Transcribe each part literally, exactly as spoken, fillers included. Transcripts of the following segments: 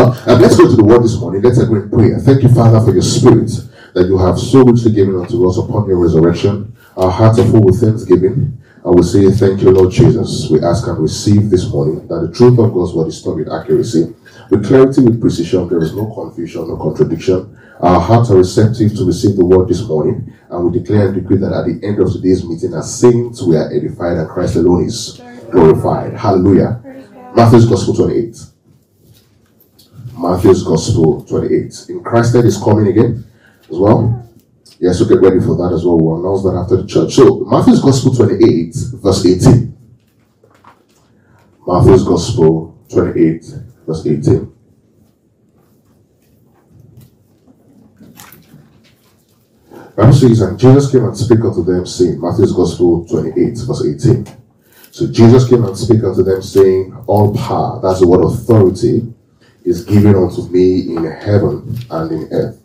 Well, um, let's go to the word this morning. Let's agree in prayer. Thank you, Father, for your spirit that you have so richly given unto us upon your resurrection. Our hearts are full with thanksgiving. I will say thank you, Lord Jesus. We ask and receive this morning that the truth of God's word is taught with accuracy, with clarity, with precision. There is no confusion, no contradiction. Our hearts are receptive to receive the word this morning, and we declare and decree that at the end of today's meeting, as saints, we are edified and Christ alone is glorified. Hallelujah. Matthew's Gospel twenty-eight. Matthew's Gospel twenty-eight. In Christ is coming again as well. Yes, so get ready for that as well. We'll announce that after the church. So, Matthew's Gospel twenty-eight, verse eighteen. Matthew's Gospel twenty-eight, verse eighteen. Bible says, and Jesus came and spake unto them, saying, Matthew's Gospel twenty-eight, verse eighteen. So Jesus came and spake unto them, saying, all power, that's the word authority, is given unto me in heaven and in earth.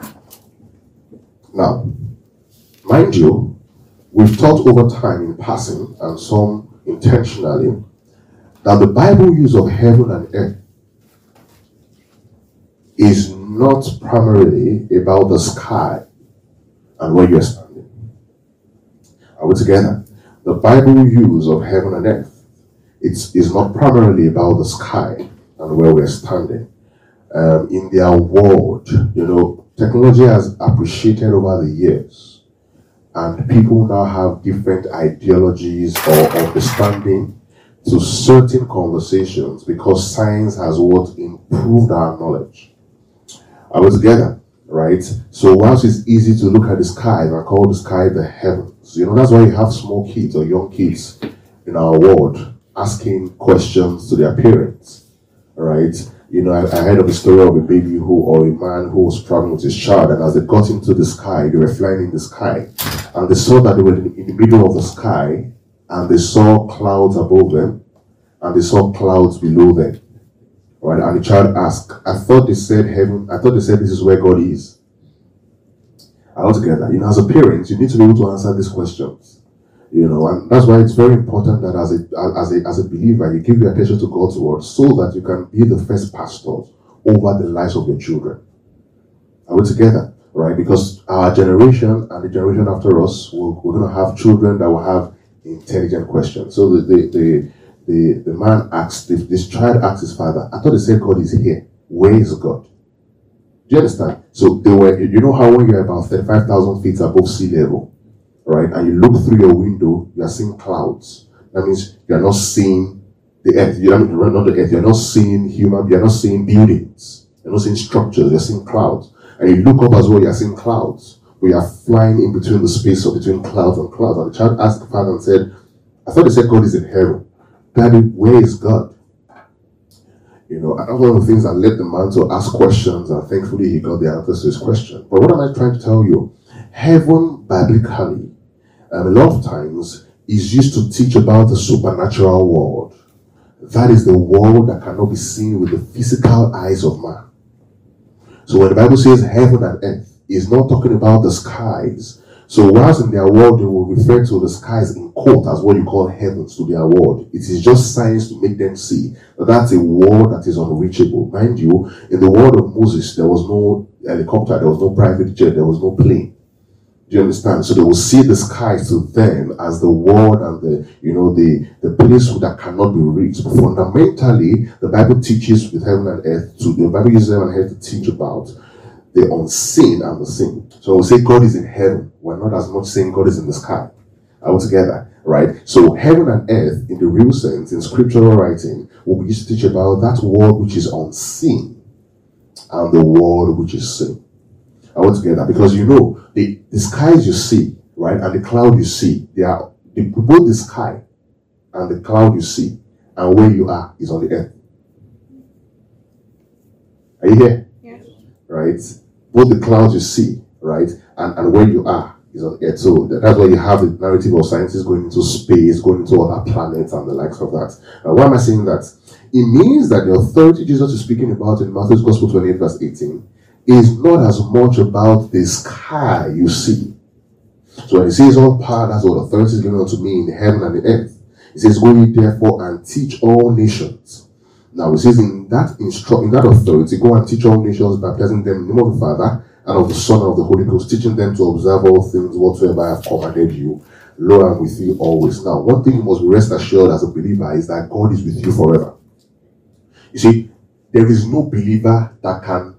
Now, mind you, we've taught over time in passing, and some intentionally, that the Bible use of heaven and earth is not primarily about the sky and where you're standing. Are we together? The Bible use of heaven and earth, it's, is not primarily about the sky and where we're standing. Um, in their world, you know, technology has appreciated over the years, and people now have different ideologies or understanding to certain conversations because science has what improved our knowledge. Are we together? Right? So whilst it's easy to look at the sky and call the sky the heavens, you know, that's why you have small kids or young kids in our world asking questions to their parents. Right? You know, I, I heard of a story of a baby who, or a man who was traveling with his child, and as they got into the sky, they were flying in the sky, and they saw that they were in, in the middle of the sky, and they saw clouds above them, and they saw clouds below them. Right? And the child asked, I thought they said heaven, I thought they said this is where God is. Altogether, you know, as a parent, you need to be able to answer these questions. You know, and that's why it's very important that as a as a as a believer, you give your attention to God's word so that you can be the first pastors over the lives of your children. Are we together? Right? Because our generation and the generation after us, we're, we're going to have children that will have intelligent questions. So the the the the, the man asked, this child asked his father, I thought they said God is here. Where is God? Do you understand? So they were, you know how when you're about thirty-five thousand feet above sea level, right, and you look through your window, you are seeing clouds. That means you are not seeing the earth. You are not the earth. You are not seeing human. You are not seeing buildings. You are not seeing structures. You are seeing clouds. And you look up as well. You are seeing clouds. We are flying in between the space of between clouds and clouds. And the child asked the father and said, "I thought they said God is in heaven. Daddy, where is God?" You know, and that's one of the things that led the man to ask questions, and thankfully he got the answers to his question. But what am I trying to tell you? Heaven, biblically, um, a lot of times is used to teach about the supernatural world. That is the world that cannot be seen with the physical eyes of man. So when the Bible says heaven and earth, it's not talking about the skies. So whilst in their world they will refer to the skies in quote as what you call heavens to their world, it is just science to make them see that that's a world that is unreachable. Mind you, in the world of Moses, there was no helicopter, there was no private jet, there was no plane. Do you understand? So they will see the skies to them as the world and the, you know, the, the place that cannot be reached. But fundamentally, the Bible teaches with heaven and earth, to, the Bible uses heaven and earth to teach about the unseen and the seen. So when we say God is in heaven, we're not as much saying God is in the sky. Are we together? Right? So heaven and earth, in the real sense, in scriptural writing, will be used to teach about that world which is unseen and the world which is seen. Are we together? Because you know, the, the skies you see, right, and the cloud you see, they are the, both the sky and the cloud you see and where you are is on the earth. Are you here? Yes. Right? Both the clouds you see, right, and, and where you are is on earth. So that's why you have the narrative of scientists going into space, going into other planets and the likes of that. Now, why am I saying that? It means that the authority Jesus is speaking about in Matthew's Gospel twenty-eight verse eighteen is not as much about the sky you see. So when he says all power, that's what authority is given unto me in heaven and the earth. He says, go ye therefore and teach all nations, Now it says in that instru- in that authority, go and teach all nations, baptizing them in the name of the Father and of the Son and of the Holy Ghost, teaching them to observe all things whatsoever I have commanded you. Lo, I'm with you always. Now, one thing you must be rest assured as a believer is that God is with you forever. You see, there is no believer that can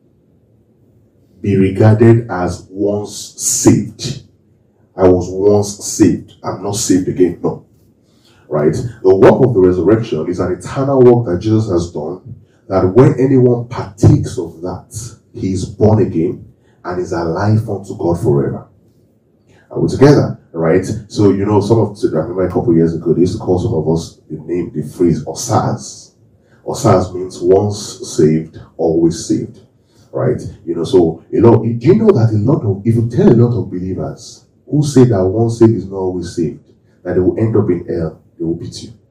be regarded as once saved. I was once saved. I'm not saved again. No. Right? The work of the resurrection is an eternal work that Jesus has done, that when anyone partakes of that, he is born again and is alive unto God forever. Are we together? Right? So, you know, some of, I remember a couple of years ago, they used to call some of us the name, the phrase Osaz. Osaz means once saved, always saved. Right? You know, so, you know, do you know that a lot of, if you tell a lot of believers who say that once saved is not always saved, that they will end up in hell, they will beat you.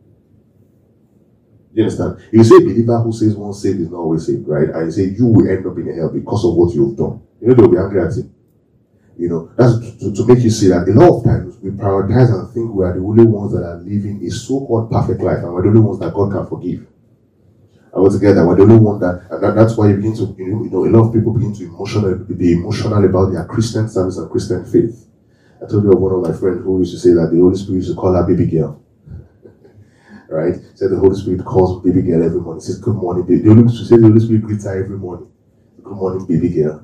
You understand? If you say a believer who says once saved is not always saved, right? And you say you will end up in hell because of what you've done. You know, they'll be angry at you. You know, that's to, to make you see that a lot of times we prioritize and think we are the only ones that are living a so-called perfect life, and we're the only ones that God can forgive. And we're together, we're the only one that, and that, that's why you begin to, you know, you know, a lot of people begin to emotional, be emotional about their Christian service and Christian faith. I told you of one of my friends who used to say that the Holy Spirit used to call her baby girl. Right? Said the Holy Spirit calls baby girl every morning. Says good morning, baby. The Holy Spirit, the Holy Spirit greets her every morning. Good morning, baby girl.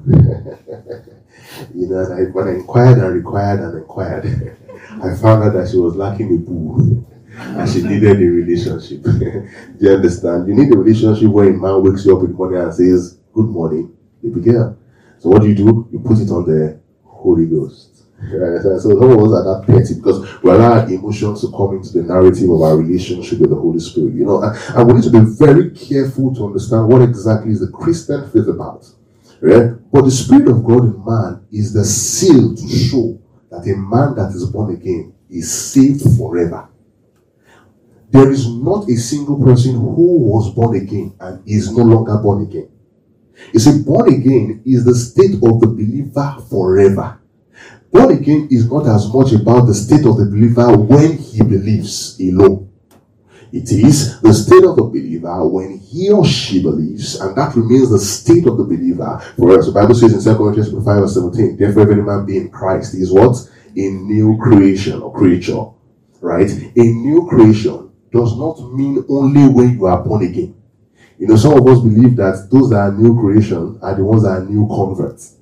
You know, and I, when I inquired and required and inquired, I found out that she was lacking a boo. And she needed a relationship. Do you understand? You need a relationship where a man wakes you up in the morning and says, good morning, baby girl. So what do you do? You put it on the Holy Ghost. Right? So some of us are that petty because we allow emotions to come into the narrative of our relationship with the Holy Spirit. You know, and, and we need to be very careful to understand what exactly is the Christian faith about. Right? But the Spirit of God in man is the seal to show that a man that is born again is saved forever. There is not a single person who was born again and is no longer born again. You see, born again is the state of the believer forever. Born again is not as much about the state of the believer when he believes alone. It is the state of the believer when he or she believes, and that remains the state of the believer forever. So the Bible says in Second Corinthians five verse seventeen, therefore if any man be in Christ, he is what? A new creation or creature. Right? A new creation does not mean only when you are born again. You know, some of us believe that those that are new creation are the ones that are new converts.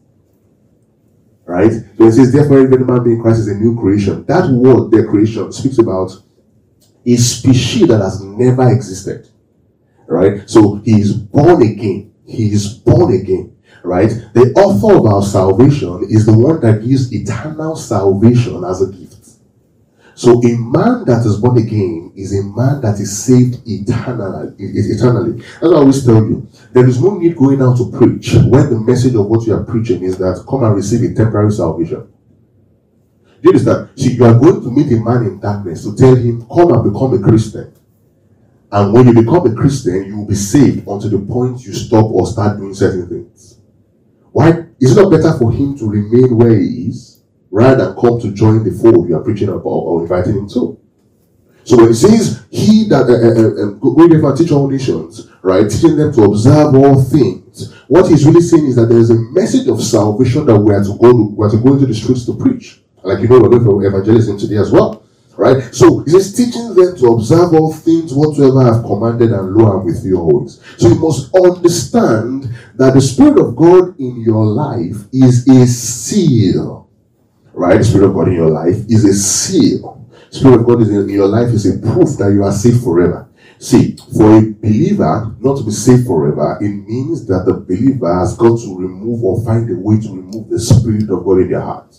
Right? So it says, therefore, if any man be in Christ is a new creation. That word, their creation, speaks about a species that has never existed. Right? So he is born again. He is born again. Right? The author of our salvation is the one that gives eternal salvation as a gift. So a man that is born again is a man that is saved eternally. eternally. That's what I always tell you. There is no need going out to preach when the message of what you are preaching is that come and receive a temporary salvation. Do you understand? See, you are going to meet a man in darkness to tell him, come and become a Christian. And when you become a Christian, you will be saved until the point you stop or start doing certain things. Why? Is it not better for him to remain where he is rather than come to join the fold you are preaching about or inviting him to? So when it says, he that uh, uh, uh, go therefore teach all nations, right, teaching them to observe all things, what he's really saying is that there is a message of salvation that we are to go to, we are to go into the streets to preach. Like, you know, we're going for evangelism today as well, right? So he says, teaching them to observe all things whatsoever I have commanded, and lo, I'm with you always. So you must understand that the Spirit of God in your life is a seal. Right? The Spirit of God in your life is a seal. The Spirit of God is in your life is a proof that you are saved forever. See, for a believer not to be saved forever, it means that the believer has got to remove or find a way to remove the Spirit of God in their heart.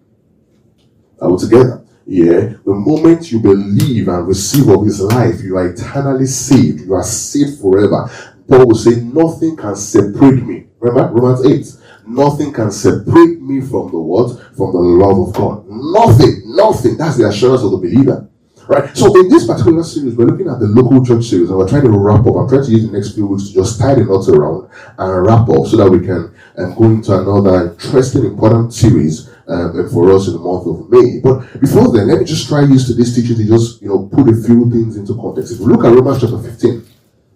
Are we together? Yeah. The moment you believe and receive of His life, you are eternally saved. You are saved forever. Paul will say, nothing can separate me. Remember Romans eight. Nothing can separate me from the what? From the love of God. Nothing, nothing. That's the assurance of the believer. Right? So in this particular series, we're looking at the local church series, and we're trying to wrap up. I'm trying to use the next few weeks to just tie the knots around and wrap up so that we can um, go into another interesting, important series um, for us in the month of May. But before then, let me just try use today's teaching to just, you know, put a few things into context. If we look at Romans chapter fifteen,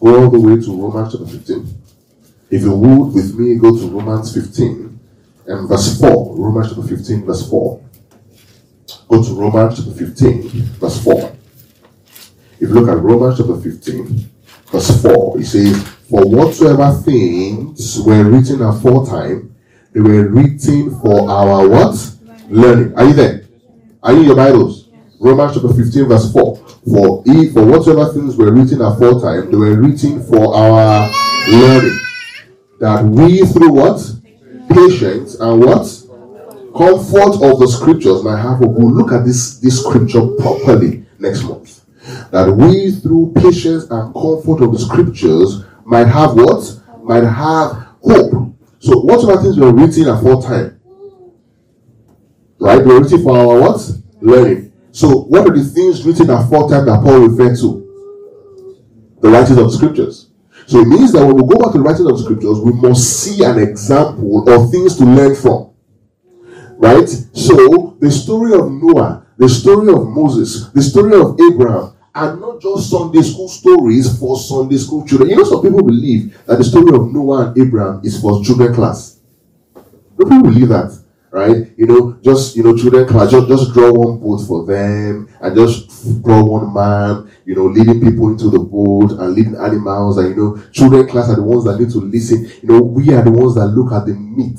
go all the way to Romans chapter fifteen. If you would with me, go to Romans fifteen and verse four. Romans chapter fifteen, verse four. Go to Romans chapter fifteen, verse four. If you look at Romans chapter fifteen, verse four, it says, "For whatsoever things were written aforetime, they were written for our what? Learning." Are you there? Are you in your Bibles? Romans chapter fifteen, verse four. For if for whatsoever things were written aforetime, they were written for our learning, that we through what? Patience and what? Comfort of the scriptures might have hope. We'll look at this, this scripture properly next month. That we through patience and comfort of the scriptures might have what? Might have hope. So whatsoever things were written aforetime, right? They were written for our what? Learning. So what are the things written aforetime that Paul referred to? The writings of the scriptures. So it means that when we go back to the writings of the scriptures, we must see an example of things to learn from. Right? So the story of Noah, the story of Moses, the story of Abraham are not just Sunday school stories for Sunday school children. You know, some people believe that the story of Noah and Abraham is for children class. Some people believe that. Right? You know, just, you know, children class, just, just draw one boat for them and just draw one man, you know, leading people into the boat and leading animals. And, you know, children class are the ones that need to listen. You know, we are the ones that look at the meat.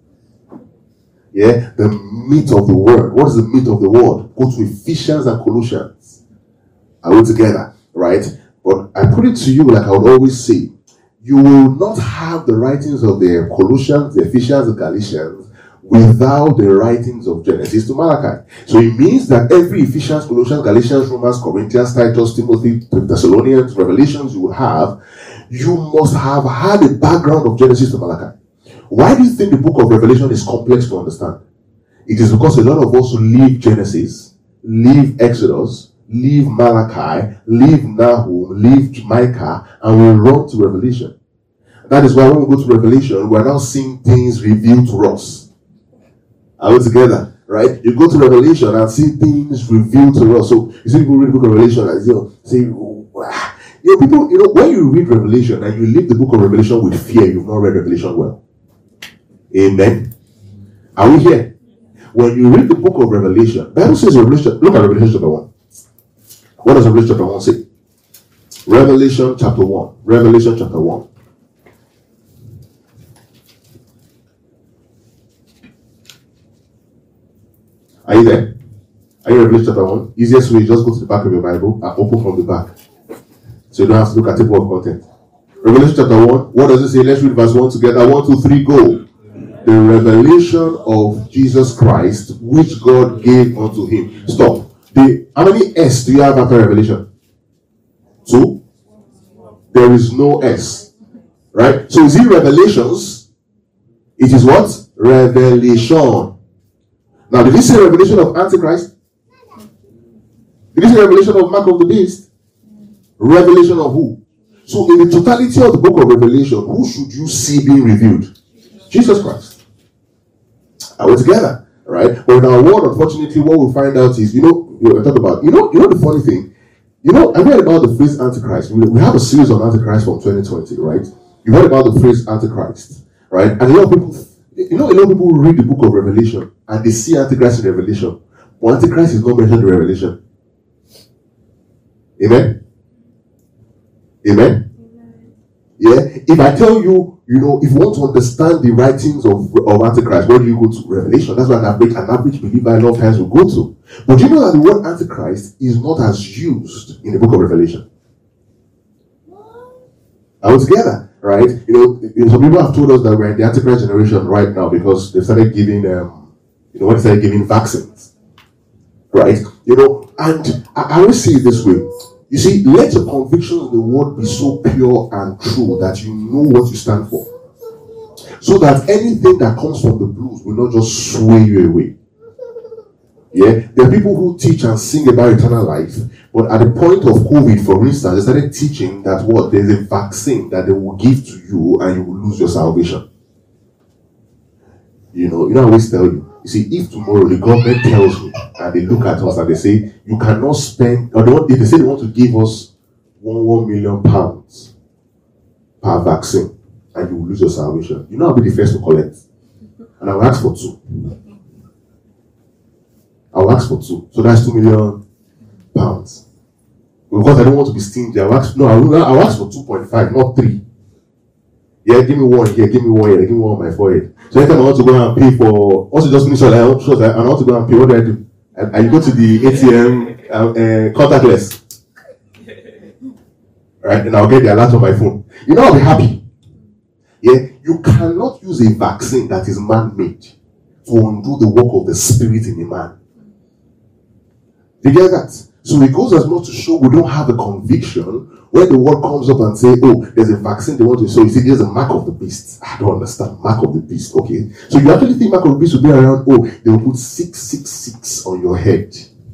Yeah, the meat of the word. What is the meat of the word? Go to Ephesians and Colossians. Are we together? Right? But I put it to you like I would always say, you will not have the writings of the Colossians, the Ephesians, the Galatians without the writings of Genesis to Malachi. So it means that every Ephesians, Colossians, Galatians, Romans, Corinthians, Titus, Timothy, Thessalonians, Revelations you will have, you must have had a background of Genesis to Malachi. Why do you think the book of Revelation is complex to understand? It is because a lot of us leave Genesis, leave Exodus, leave Malachi, leave Nahum, leave Micah, and we run to Revelation. That is why when we go to Revelation, we are now seeing things revealed to us. Are we together? Right? You go to Revelation and see things revealed to us. So you see people read the book of Revelation and you know, say, wow. You know, people, you know, when you read Revelation and you leave the book of Revelation with fear, you've not read Revelation well. Amen. Are we here? When you read the book of Revelation, the Bible says Revelation, look at Revelation chapter one. What does Revelation chapter one say? Revelation chapter one. Revelation chapter one. Are you there? Are you Revelation chapter one? Easiest way is just go to the back of your Bible and open from the back. So you don't have to look at table of content. Revelation chapter one. What does it say? Let's read verse one together. One, two, three, go. The revelation of Jesus Christ, which God gave unto him. Stop. The, how many S do you have after Revelation? Two? There is no S. Right? So is it Revelations? It is what? Revelation. Now, did he say revelation of Antichrist? Did he say revelation of Mark of the Beast? Revelation of who? So, in the totality of the book of Revelation, who should you see being revealed? Jesus Christ. Are we together? Right? But in our world, unfortunately, what we find out is, you know, you know, I talk about, you know, you know the funny thing, you know, I read about the phrase Antichrist. We, we have a series on Antichrist from twenty twenty, right? You heard about the phrase Antichrist, right? And a lot of people, you know, a lot of people read the book of Revelation and they see Antichrist in Revelation. But Antichrist is not mentioned in Revelation. Amen? Amen? Yeah? If I tell you, you know, if you want to understand the writings of, of Antichrist, where do you go to? Revelation. That's what an average, an average believer a lot of times will go to. But you know that the word Antichrist is not as used in the book of Revelation. Are we together? Right? You know, some people have told us that we're in the Antichrist generation right now because they started giving, um, you know, when they started giving vaccines. Right? You know, and I, I always see it this way. You see, let your convictions of the word be so pure and true that you know what you stand for. So that anything that comes from the blues will not just sway you away. Yeah? There are people who teach and sing about eternal life, but at the point of COVID, for instance, they started teaching that what? There's a vaccine that they will give to you and you will lose your salvation. You know, you know, I always tell you, you see, if tomorrow the government tells me and they look at us and they say, you cannot spend, or they, want, they say they want to give us one, one million pounds per vaccine, and you will lose your salvation. You know I'll be the first to collect. And I'll ask for two. I'll ask for two. So that's two million pounds. Because I don't want to be stingy, I'll ask, no, I'll, I'll ask for two point five, not three. Yeah, give me one here, give me one here, give me one on my forehead. So anytime I want to go and pay for, also just finish all I want, sure, I want to go and pay, what do I do? I, I go to the A T M, uh, uh, contactless. Right, and I'll get the alert on my phone. You know, I'll be happy. Yeah, you cannot use a vaccine that is man-made to undo the work of the spirit in a man. You get that? So it goes as much to show we don't have a conviction when the word comes up and say, oh, there's a vaccine they want to show. You see, there's a mark of the beast. I don't understand. Mark of the beast. Okay. So you actually think mark of the beast will be around, oh, they will put six six six on your head.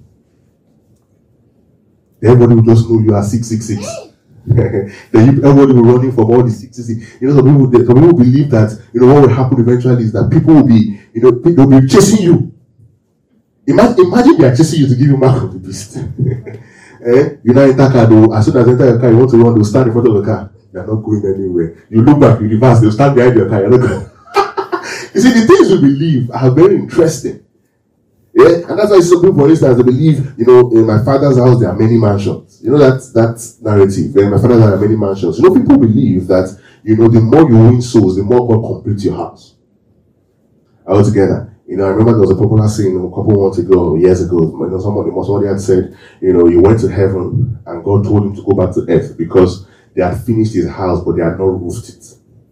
Everybody will just know you are six six six. Then you, everybody will be running from all the six six six. You know, some people, some people believe that, you know, what will happen eventually is that people will be, you know, people will be chasing you. Imagine, imagine they are chasing you to give you mark of the beast. eh? You now enter car, though, as soon as you enter your car, you want to run, they'll stand in front of the car. You are not going anywhere. You look back, you reverse, they'll stand behind your car. You're not going. You see, the things we believe are very interesting. Yeah, and that's why some people, for instance, they believe, you know, in my father's house there are many mansions. You know that that narrative. In my father's house there are many mansions. You know, people believe that, you know, the more you win souls, the more God completes your house. Altogether. You know, I remember there was a popular saying a couple months ago, years ago, you know, somebody, somebody had said, you know, he went to heaven and God told him to go back to earth because they had finished his house, but they had not roofed it.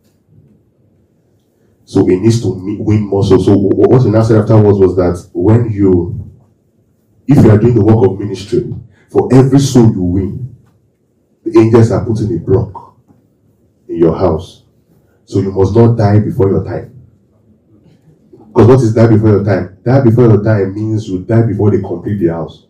So he needs to meet, win more. So, so what he now said afterwards was that when you, if you are doing the work of ministry, for every soul you win, the angels are putting a block in your house. So you must not die before your time. Because what is die before your time? Die before your time means you die before they complete the house.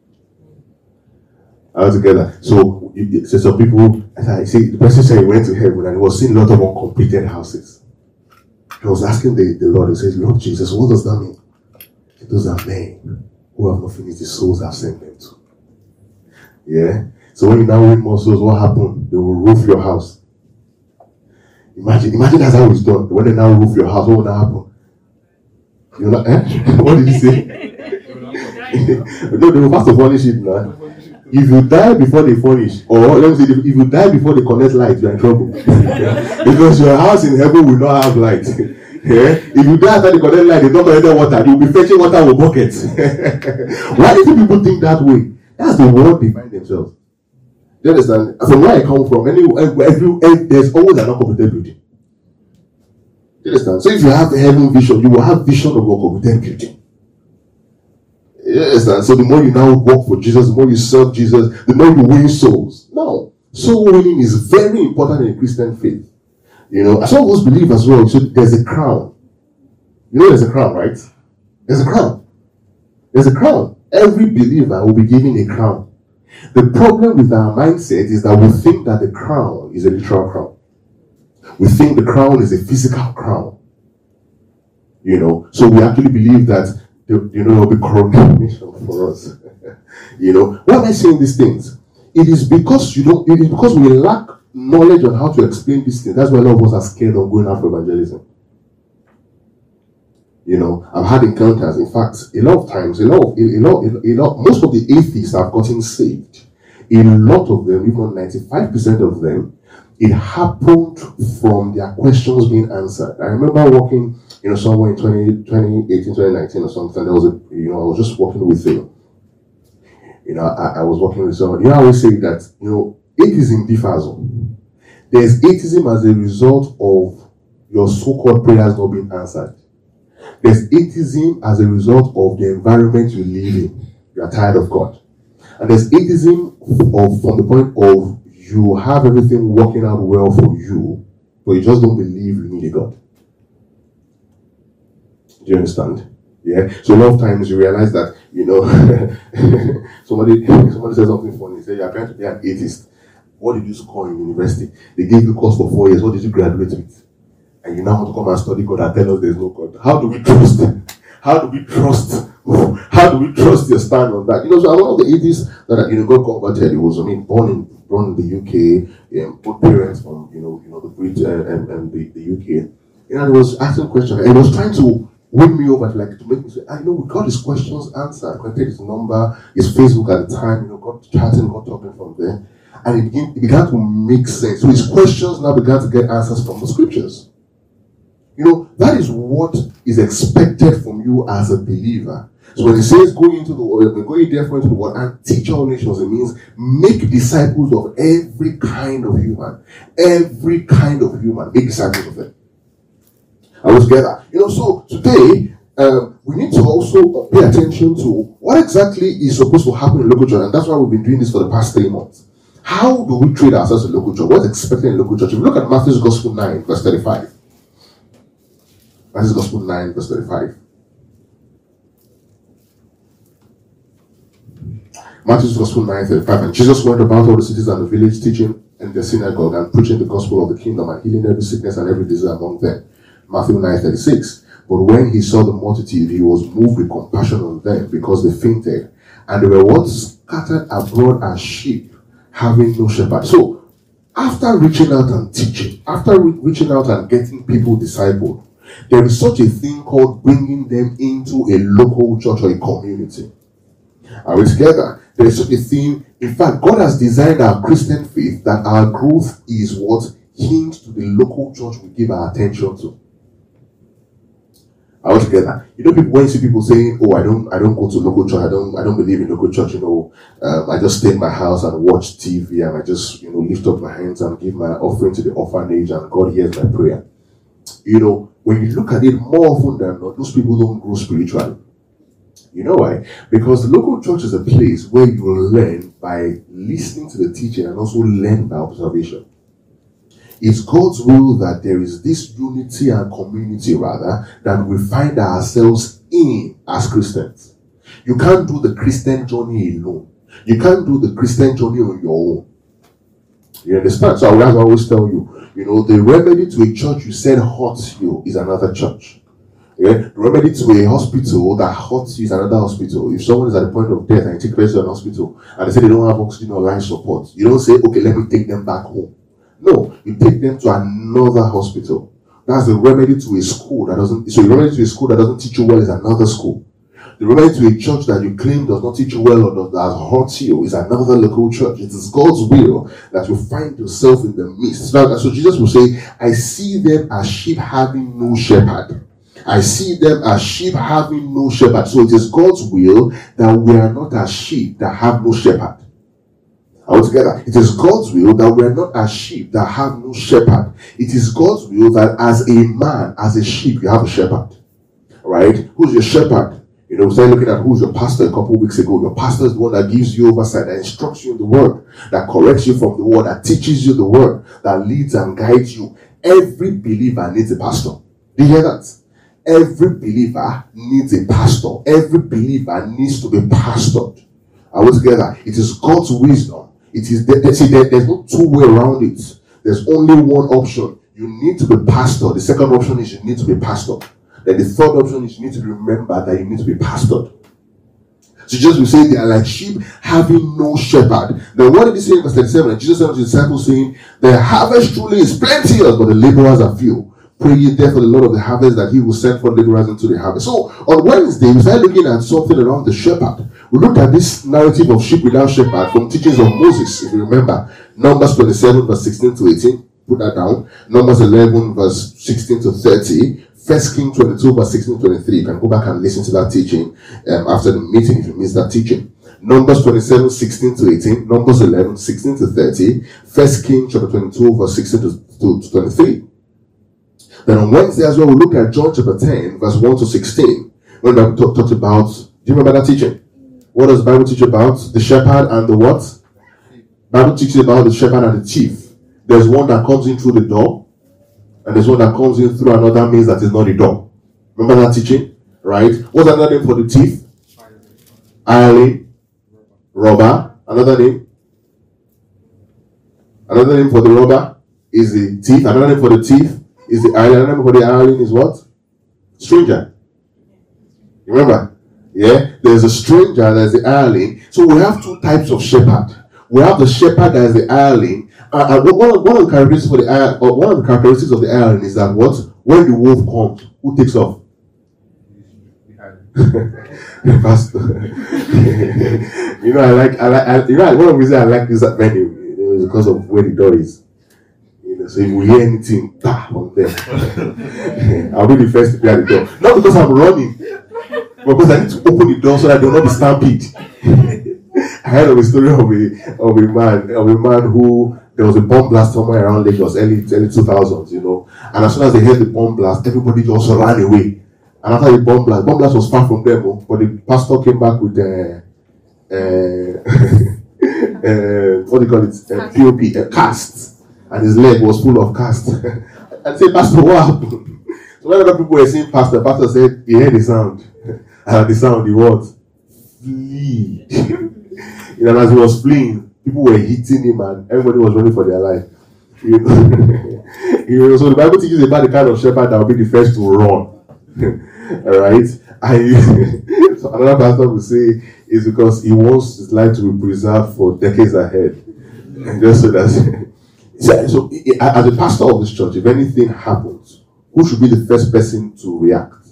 All together. So, you, so some people, as I see, the person said he went to heaven and he was seeing a lot of uncompleted houses. He was asking the, the Lord, he says, Lord Jesus, what does that mean? Those are men who have not finished the souls I've sent them to. Yeah? So when you now win more souls, what happened? They will roof your house. Imagine, imagine that's how it's done. When they now roof your house, what will now happen? You know, eh? What did you say? No, they will first to furnish it now. If you die before they furnish, or let me say, if you die before they connect light, you are in trouble. Because your house in heaven will not have light. Yeah? If you die after they connect light, they don't connect water, you will be fetching water with buckets. Why do people think that way? That's the world they find themselves. Do you understand? From where I come from, any, every, every, there's always an uncompleted building. You understand? So if you have heaven vision, you will have vision of what completed building. You understand? So the more you now work for Jesus, the more you serve Jesus, the more you win souls. Now, soul winning is very important in Christian faith. You know, as some of us believe as well, so there's a crown. You know there's a crown, right? There's a crown. There's a crown. Every believer will be given a crown. The problem with our mindset is that we think that the crown is a literal crown. We think the crown is a physical crown. You know, so we actually believe that, you know, there will be coronation for us. You know, why am I saying these things? It is because you don't, it is because we lack knowledge on how to explain these things. That's why a lot of us are scared of going after evangelism. You know, I've had encounters. In fact, a lot of times, a lot of, a, a lot, a, a lot, most of the atheists have gotten saved. A lot of them, even ninety-five percent of them, it happened from their questions being answered. I remember walking, you know, somewhere in twenty eighteen, twenty nineteen or something. There was a, you know, I was just walking with him. You know, I, I was walking with someone. You know, I always say that, you know, atheism differs. There's atheism as a result of your so-called prayers not being answered. There's atheism as a result of the environment you live in. You are tired of God. And there's atheism of, from the point of you have everything working out well for you, but you just don't believe you need a God. Do you understand? Yeah. So a lot of times you realize that, you know, somebody somebody says something funny. Say you are trying to be an atheist. What did you score in university? They gave you course for four years. What did you graduate with? And you now want to come and study God and tell us there's no God. How do we trust? How do we trust How do we trust your stand on that? You know, so a lot of the atheists that you know got converted, he was, I mean, born in born in the U K, um, both parents from you know, you know the Brit uh, and, and the, the U K. You know, he was asking questions, and he was trying to win me over to like to make me say, I know we got his questions answered. I take his number, his Facebook at the time, you know, got chatting, got talking from there, and it began, it began to make sense. So his questions now began to get answers from the scriptures. You know, that is what is expected from you as a believer. So when it says go into the world, go ye therefore into the world and teach all nations, it means make disciples of every kind of human. Every kind of human. Make disciples of them. I was together. You know, so today, um, we need to also pay attention to what exactly is supposed to happen in local church. And that's why we've been doing this for the past three months. How do we treat ourselves in local church? What's expected in local church? If you look at Matthew's Gospel nine, verse thirty-five. Matthew's Gospel nine, verse thirty-five. Matthew's Gospel nine, thirty-five. And Jesus went about all the cities and the villages, teaching in the synagogue and preaching the gospel of the kingdom and healing every sickness and every disease among them. Matthew nine, thirty-six. But when he saw the multitude, he was moved with compassion on them because they fainted. And they were what? Scattered abroad as sheep, having no shepherd. So, after reaching out and teaching, after re- reaching out and getting people discipled, there is such a thing called bringing them into a local church or a community. Are we together? There is such a thing. In fact, God has designed our Christian faith that our growth is what hinged to the local church we give our attention to. Are we together? You know, people, when you see people saying, "Oh, I don't, I don't go to local church. I don't, I don't believe in local church." You know, um, I just stay in my house and watch T V, and I just, you know, lift up my hands and give my offering to the orphanage, and God hears my prayer. You know, when you look at it, more often than not, those people don't grow spiritually. You know why? Because the local church is a place where you learn by listening to the teaching and also learn by observation. It's God's will that there is this unity and community, rather, that we find ourselves in as Christians. You can't do the Christian journey alone. You can't do the Christian journey on your own. You understand? So I always tell you, you know, the remedy to a church you said hurts you is another church. Yeah? The remedy to a hospital that hurts you is another hospital. If someone is at the point of death and you take person to an hospital and they say they don't have oxygen or life support, you don't say, okay, let me take them back home. No, you take them to another hospital. That's the remedy to a school that doesn't, so the remedy to a school that doesn't teach you well is another school. The remedy to a church that you claim does not teach you well or that hurts you is another local church. It is God's will that you find yourself in the midst. So, so Jesus will say, I see them as sheep having no shepherd. I see them as sheep having no shepherd. So it is God's will that we are not as sheep that have no shepherd. Altogether, it is God's will that we are not as sheep that have no shepherd. It is God's will that as a man, as a sheep, you have a shepherd. Right? Who's your shepherd? You know, we started looking at who's your pastor a couple of weeks ago. Your pastor is the one that gives you oversight, that instructs you in the word, that corrects you from the word, that teaches you the word, that leads and guides you. Every believer needs a pastor. Do you hear that? Every believer needs a pastor. Every believer needs to be pastored. Are we together? It is God's wisdom. It is there, see, there, there's no two way around it. There's only one option. You need to be pastored. The second option is you need to be pastored. Then the third option is you need to remember that you need to be pastored. So Jesus will say they are like sheep having no shepherd. Then what did he say in verse thirty-seven? And Jesus said to his disciples, saying, the harvest truly is plenteous, but the laborers are few. Pray ye therefore the Lord of the harvest that he will send for laborers into the harvest. So on Wednesday, we started looking at something around the shepherd. We looked at this narrative of sheep without shepherd from teachings of Moses, if you remember. Numbers twenty-seven, verse sixteen to eighteen. Put that down. Numbers eleven, verse sixteen to thirty. First Kings twenty-two, verse sixteen to twenty-three. You can go back and listen to that teaching um, after the meeting if you missed that teaching. Numbers twenty-seven, sixteen to eighteen. Numbers eleven, sixteen to thirty. First Kings chapter twenty-two, verse sixteen to twenty-three. Then on Wednesday as well, we looked at John chapter ten, verse one to sixteen. When we talk, talked about, do you remember that teaching? What does the Bible teach about? The shepherd and the what? Bible teaches about the shepherd and the thief. There's one that comes in through the door, and there's one that comes in through another means that is not the door. Remember that teaching? Right? What's another name for the thief? Hireling. Robber. Another name? Another name for the robber is the thief. Another name for the thief is the hireling. Another name for the hireling is what? Stranger. You remember? Yeah, there's a stranger, there's the hireling. So we have two types of shepherd. We have the shepherd that is the hireling. Uh, and one, of, one of the characteristics for the hire- or one of the characteristics of the hireling is that what? When the wolf comes, who takes off? The pastor. you know, I like, I like, I, you know, one of the reasons I like this venue you know, is because of where the door is. You know, so if we hear anything, bah, from there, I'll be the first to be at the door. Not because I'm running, but because I need to open the door so that there will not be stampede. I heard of a story of a of a man of a man who there was a bomb blast somewhere around Lagos, early early two thousands, you know, and as soon as they heard the bomb blast, everybody just ran away. And after the bomb blast, bomb blast was far from them, oh, but the pastor came back with uh, uh, uh, what do you call it, uh, P O P, uh, cast, and his leg was full of cast. And say, Pastor, what happened? So when other people were saying, Pastor, Pastor said he heard the sound, and the sound, he was flee. You know, as he was fleeing, people were hitting him and everybody was running for their life. You know? You know, so the Bible teaches about the kind of shepherd that will be the first to run. Alright? So another pastor will say is because he wants his life to be preserved for decades ahead. And just so that so, so as a pastor of this church, if anything happens, who should be the first person to react?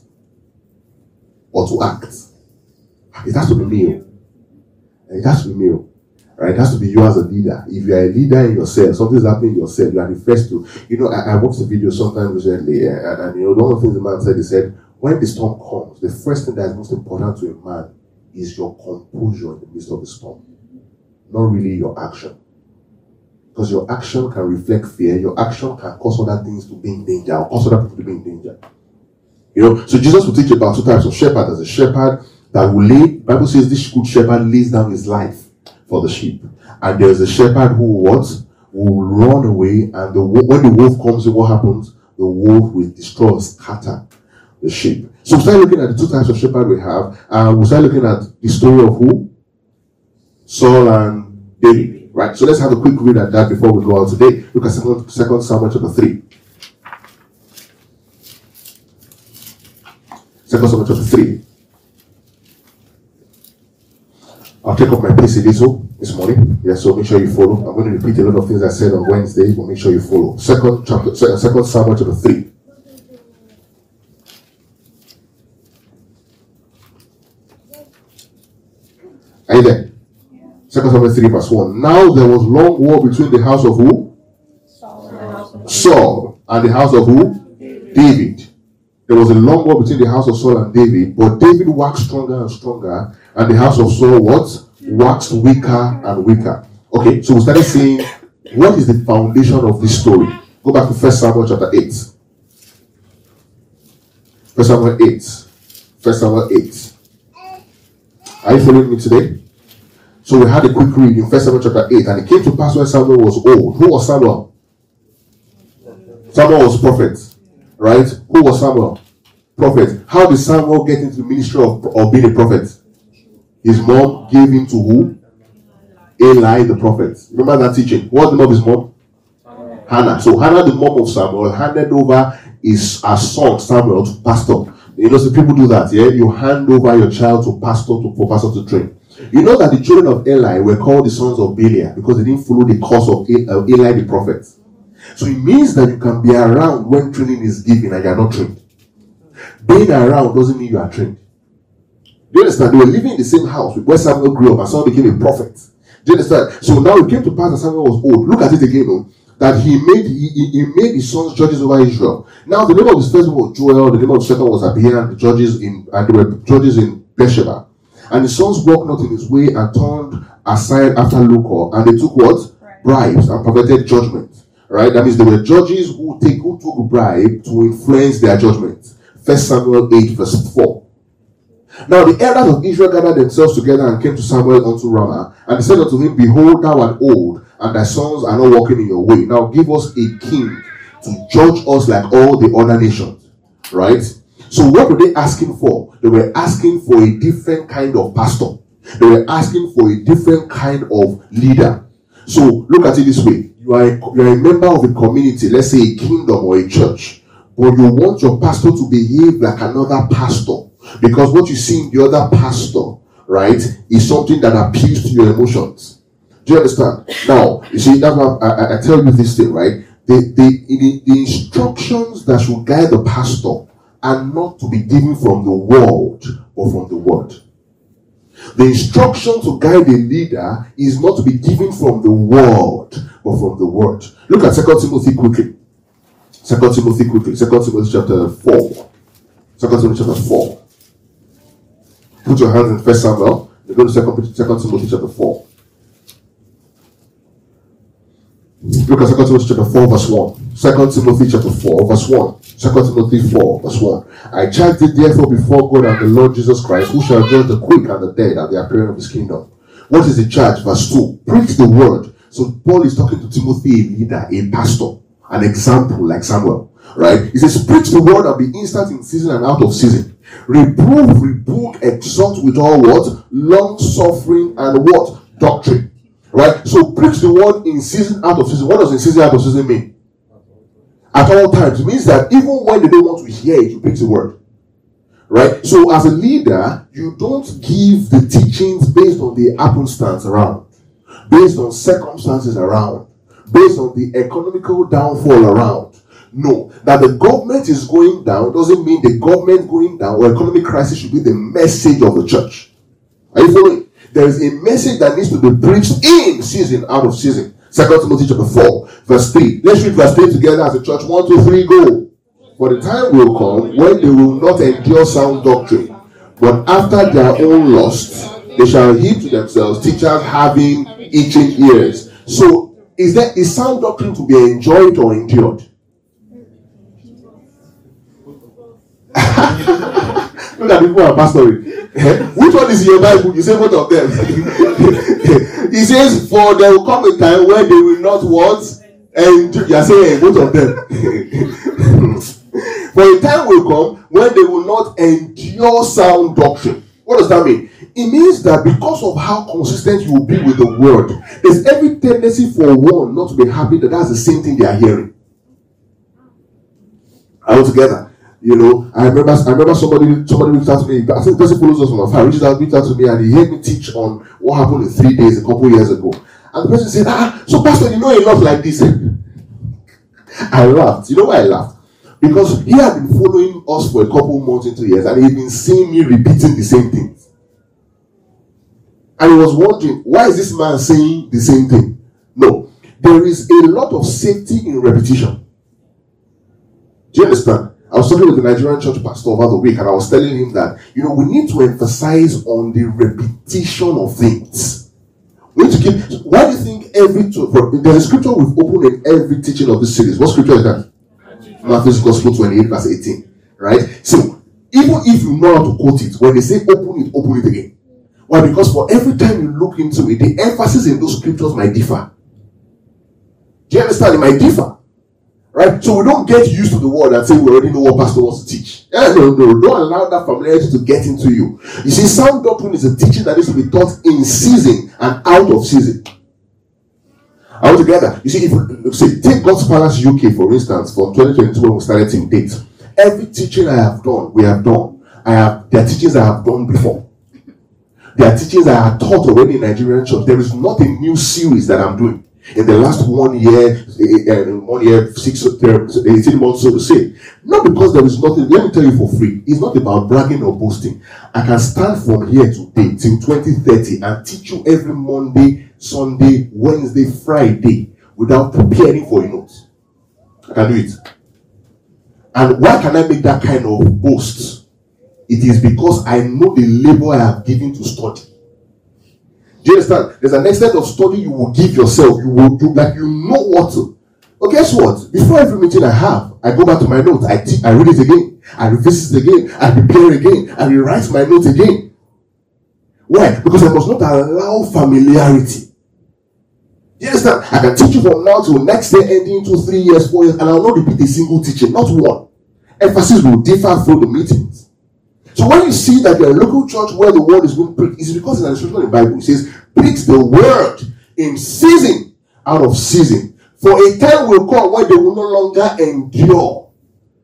Or to act? It has to be me. It has to be me. Right? It has to be you as a leader. If you are a leader in yourself, something's happening in yourself, you are the first to. You know, I, I watched a video sometime recently, and, and you know, one of the things the man said, he said, when the storm comes, the first thing that is most important to a man is your composure in the midst of the storm. Not really your action. Because your action can reflect fear, your action can cause other things to be in danger, or cause other people to be in danger. You know, so Jesus will teach about two types of shepherd. There's a shepherd that will lay, the Bible says this good shepherd lays down his life for the sheep. And there's a shepherd who what? Will run away, and the when the wolf comes in, what happens? The wolf will destroy, scatter the sheep. So we start looking at the two types of shepherd we have, and we start looking at the story of who? Saul and David. Right? So let's have a quick read at that before we go out today. Look at second, second Samuel chapter three. Second Samuel chapter three. I'll take up my pace a little this morning. Yeah, so make sure you follow. I'm going to repeat a lot of things I said on Wednesday, but make sure you follow. Second chapter, second Samuel chapter three. Are you there? Second Samuel three verse one. Now there was long war between the house of who? Saul and the house of, Saul and the house of who? David. David. There was a long war between the house of Saul and David, but David waxed stronger and stronger, and the house of Saul what? Waxed weaker and weaker. Okay, so we started saying, what is the foundation of this story? Go back to First Samuel chapter eight. First Samuel eight. First Samuel eight. Are you following me today? So we had a quick read in First Samuel chapter eight, and it came to pass when Samuel was old. Who was Samuel? Samuel was prophet, right? Who was Samuel? Prophet. How did Samuel get into the ministry of, of being a prophet? His mom gave him to who? Eli the prophet. Remember that teaching? What's the name of his mom? Hannah. So Hannah, the mom of Samuel, handed over his her son Samuel to pastor. You know, so people do that, yeah? You hand over your child to pastor to for pastor to train. You know that the children of Eli were called the sons of Belial because they didn't follow the course of Eli the prophet. So it means that you can be around when training is given and you are not trained. Being around doesn't mean you are trained. Do you understand? They were living in the same house where Samuel grew up and Samuel became a prophet. Do you understand? So now it came to pass that Samuel was old. Look at it again, no? That he made he, he made his sons judges over Israel. Now the name of his first one was Joel, the name of the second was Abiah, and the judges in and they were judges in Beersheba. And his sons walked not in his way and turned aside after lucre, and they took what? Bribes and perverted judgment. Right? That means there were judges who take who took bribe to influence their judgment. First Samuel eight verse four. Now the elders of Israel gathered themselves together and came to Samuel unto Ramah, and they said unto him, Behold, thou art old, and thy sons are not walking in your way. Now give us a king to judge us like all the other nations. Right? So what were they asking for? They were asking for a different kind of pastor. They were asking for a different kind of leader. So look at it this way. You are, a, you are a member of a community, let's say a kingdom or a church, but you want your pastor to behave like another pastor. Because what you see in the other pastor, right, is something that appeals to your emotions. Do you understand? Now, you see, that's why I, I, I tell you this thing, right? The, the, the, the instructions that should guide the pastor are not to be given from the world, but from the word. The instruction to guide a leader is not to be given from the world, but from the word. Look at Second Timothy quickly. Second Timothy quickly. Second Timothy chapter four. Second Timothy chapter four. Put your hands in First Samuel. You go to Second, Second Timothy chapter four. Look at Second Timothy chapter four, verse one. Second Timothy chapter four, verse one. Second Timothy four, verse one. I charge thee therefore before God and the Lord Jesus Christ, who shall judge the quick and the dead at the appearing of his kingdom. What is the charge? Verse two. Preach the word. So Paul is talking to Timothy, a leader, a pastor, an example like Samuel. Right? He says, preach the word and be instant in season and out of season. Reprove, rebuke, exhort with all what? Long suffering and what? Doctrine. Right? So preach the word in season, out of season. What does in season, out of season mean? At all times. It means that even when they don't want to hear it, you preach the word. Right? So as a leader, you don't give the teachings based on the happenstance around, based on circumstances around, based on the economical downfall around. No, that the government is going down doesn't mean the government going down or economic crisis should be the message of the church. Are you following? There is a message that needs to be preached in season, out of season. Second Timothy chapter four, verse three. Let's read verse three together as a church. One, two, three, go. For the time will come when they will not endure sound doctrine, but after their own lust, they shall heap to themselves teachers having itching ears. So, is there is sound doctrine to be enjoyed or endured? Look at people who are pastoring. Which one is in your Bible? You say both of them. He says, for there will come a time when they will not what? And you are saying both of them. For a time will come when they will not endure sound doctrine. What does that mean? It means that because of how consistent you will be with the word, there's every tendency for one not to be happy that that's the same thing they are hearing. All together. You know, I remember I remember somebody somebody reached out to me. I think the person follows us from afar, reached out, reached out to me and he heard me teach on what happened in three days a couple years ago. And the person said, ah, so Pastor, you know a lot like this. I laughed. You know why I laughed? Because he had been following us for a couple months into years and he'd been seeing me repeating the same things. And he was wondering, why is this man saying the same thing? No. There is a lot of safety in repetition. Do you understand? I was talking with the Nigerian church pastor over the week and I was telling him that, you know, we need to emphasize on the repetition of things. We need to keep, why do you think every, there's a scripture we've opened in every teaching of this series. What scripture is that? Matthew's Gospel twenty-eight verse eighteen. Right? So, even if you know how to quote it, when they say open it, open it again. Why? Because for every time you look into it, the emphasis in those scriptures might differ. Do you understand? It might differ. Right? So we don't get used to the word and say we already know what pastor wants to teach. Yeah, no, no, don't allow that familiarity to get into you. You see, sound doctrine is a teaching that needs to be taught in season and out of season. All together. You see, if you say, take God's Palace U K, for instance, from twenty twenty-two when we started till date. Every teaching I have done, we have done. I have, there are teachings I have done before. There are teachings I have taught already in Nigerian church. There is not a new series that I'm doing. In the last one year, uh, one year, six, eighteen months, so to say. Not because there is nothing, let me tell you for free. It's not about bragging or boasting. I can stand from here today till twenty thirty and teach you every Monday, Sunday, Wednesday, Friday without preparing for a note. I can do it. And why can I make that kind of boast? It is because I know the labor I have given to study. Do you understand? There's an extent of study you will give yourself. You will do like you know what to. But guess what? Before every meeting I have, I go back to my notes. I te- I read it again. I revisit it again. I prepare again. I rewrite my notes again. Why? Because I must not allow familiarity. Do you understand? I can teach you from now to next year, ending into three years, four years, and I will not repeat a single teaching, not one. Emphasis will differ through the meetings. So when you see that your local church where the word is being preached, it's because in the instruction in the Bible it says, preach the word in season, out of season. For a time will come when they will no longer endure.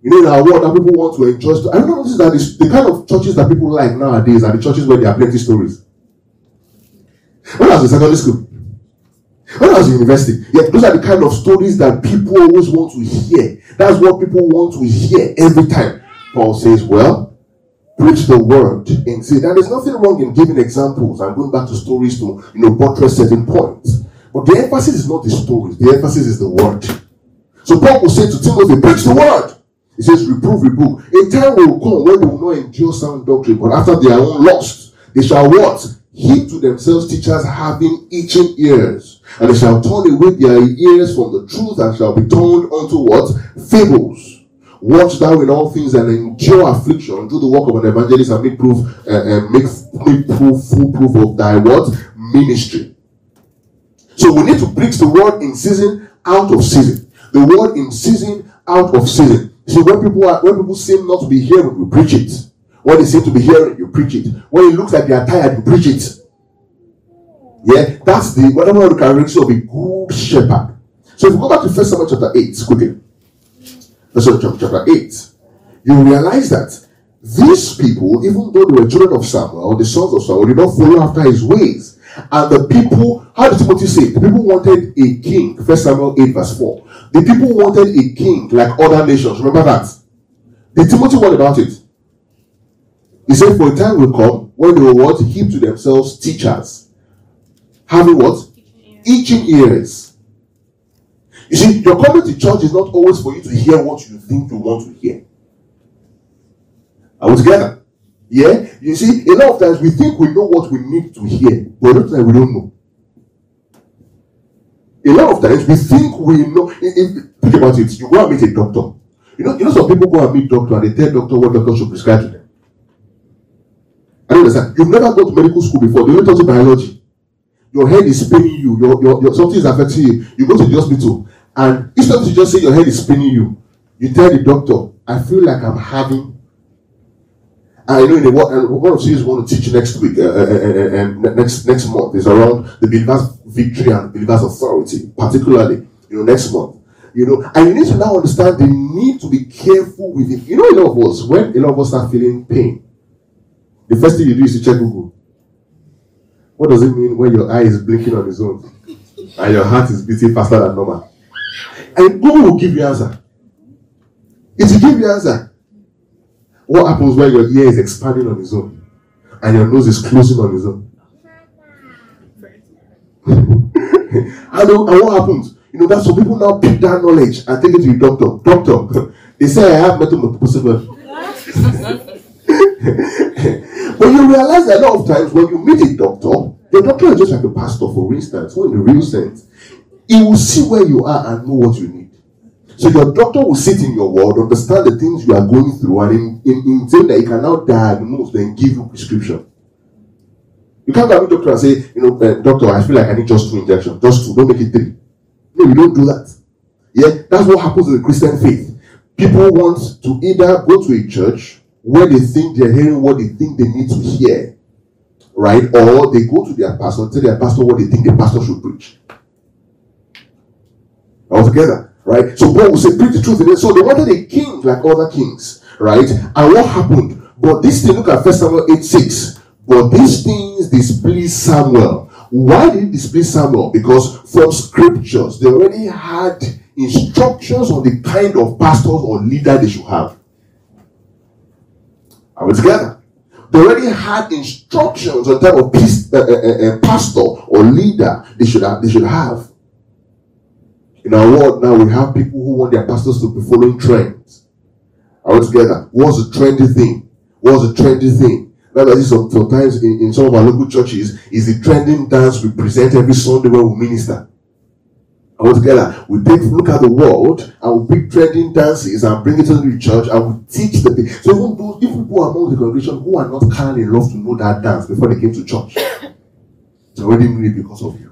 You know, in our world that people want to enjoy. Sto- I don't know that is the kind of churches that people like nowadays are the churches where there are plenty stories. When I was in secondary school, when I was in university, yeah, those are the kind of stories that people always want to hear. That's what people want to hear every time. Paul says, well, preach the word and say that there's nothing wrong in giving examples and going back to stories to, you know, buttress certain points. But the emphasis is not the stories, the emphasis is the word. So Paul will say to Timothy, preach the word. He says, reprove, rebuke. A time will come when they will not endure sound doctrine, but after their own lust, they shall what? Heap to themselves teachers having itching ears, and they shall turn away their ears from the truth and shall be turned unto what? Fables. Watch thou in all things and endure affliction, do the work of an evangelist and make proof, uh, uh, make, make proof, full proof of thy what? Ministry. So we need to preach the word in season, out of season. The word in season, out of season. See, when people are, when people seem not to be hearing, we preach it. When they seem to be hearing, you preach it. When it looks like they are tired, you preach it. Yeah, that's the whatever the characteristic of a good shepherd. So if we go back to First Samuel chapter eight, quickly. First Samuel chapter eight, you realize that these people, even though they were children of Samuel, the sons of Samuel, did not follow after his ways. And the people, how did Timothy say? The people wanted a king. First Samuel eight, verse four. The people wanted a king like other nations. Remember that. Did Timothy what about it? He said, for a time will come when they will what? Heap to themselves teachers. Having what? Itching ears. You see, your coming to church is not always for you to hear what you think you want to hear. Are we together? Yeah? You see, a lot of times we think we know what we need to hear, but a lot of times we don't know. A lot of times we think we know. If, if, think about it. You go and meet a doctor. You know, you know some people go and meet a doctor and they tell doctor what doctor should prescribe to them. I don't understand. You've never gone to medical school before. They don't talk to biology. Your head is spinning you. Your, your, your, something is affecting you. You go to the hospital and instead of just say your head is spinning you, you tell the doctor, I feel like I'm having. I know in the one of the series we want to teach next week uh, and uh, uh, uh, next next month is around the believer's victory and believer's authority, particularly you know next month. You know, and you need to now understand the need to be careful with it. You know, a lot of us, when a lot of us start feeling pain, the first thing you do is to check Google. What does it mean when your eye is blinking on its own and your heart is beating faster than normal? And Google will give you answer. It will give you answer. What happens when your ear is expanding on its own and your nose is closing on its own? and, and what happens? You know, that some people now pick that knowledge and take it to the doctor. Doctor, they say I have multiple sclerosis. But you realize that a lot of times when you meet a doctor, the doctor is just like a pastor, for instance, or in the real sense. He will see where you are and know what you need. So your doctor will sit in your ward, understand the things you are going through, and in, in, in saying that he can now diagnose, then give you prescription. You can't go to a doctor and say, you know, uh, doctor, I feel like I need just two injections. Just two, don't make it three. No, you don't do that. Yeah, that's what happens in the Christian faith. People want to either go to a church where they think they're hearing what they think they need to hear, right? Or they go to their pastor, tell their pastor what they think the pastor should preach. All together, right? So Paul will say, preach the truth. And so they wanted a king like other kings, right? And what happened? But this thing, look at First Samuel eight six. But these things displeased Samuel. Why did it displease Samuel? Because from scriptures, they already had instructions on the kind of pastors or leader they should have. Are we together? They already had instructions on the type of peace, uh, uh, uh, pastor or leader they should have. They should have. In our world now, we have people who want their pastors to be following trends. Are we together? What's the trendy thing? What's the trendy thing? Remember, this sometimes in, in some of our local churches is the trending dance we present every Sunday when we minister. All together, we take look at the world and we pick trending dances and bring it into the church and we teach the people. So even those if people among the congregation who are not carnal enough to know that dance before they came to church, it's already made because of you.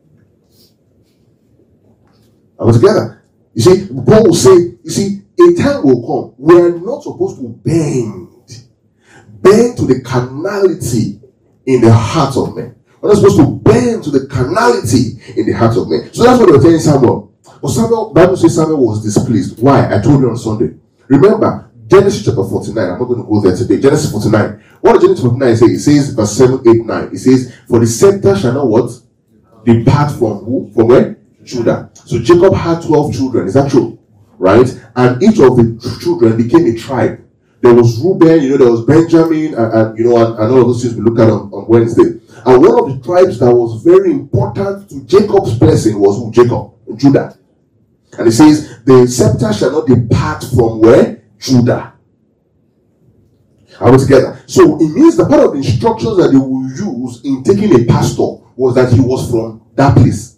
All together. You see, Paul will say, you see, a time will come. We are not supposed to bend. Bend to the carnality in the hearts of men. We're not supposed to bend to the carnality in the hearts of men. So that's what they were telling Samuel. But Samuel, the Bible says Samuel was displeased. Why? I told you on Sunday. Remember, Genesis chapter forty-nine, I'm not going to go there today. Genesis forty-nine. What does Genesis forty-nine say? It says, verse seven, eight, nine. It says, for the scepter shall not what? Depart from who? From where? Judah. So Jacob had twelve children. Is that true? Right? And each of the children became a tribe. There was Reuben, you know, there was Benjamin, and, and you know, and, and all of those things we looked at on, on Wednesday. And one of the tribes that was very important to Jacob's blessing was who? Jacob, Judah. And it says, the scepter shall not depart from where? Judah. Are we together? So it means that part of the instructions that they will use in taking a pastor was that he was from that place.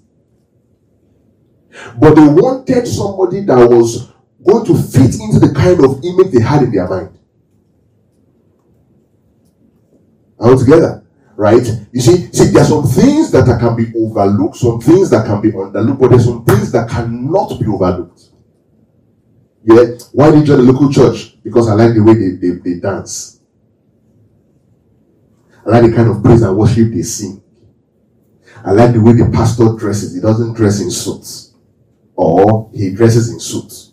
But they wanted somebody that was going to fit into the kind of image they had in their mind. Are we together? Right? You see, see, there are some things that can be overlooked, some things that can be underlooked, but there's some things that cannot be overlooked. Yeah? Why did you join the local church? Because I like the way they, they, they dance. I like the kind of praise and worship they sing. I like the way the pastor dresses. He doesn't dress in suits. Or he dresses in suits.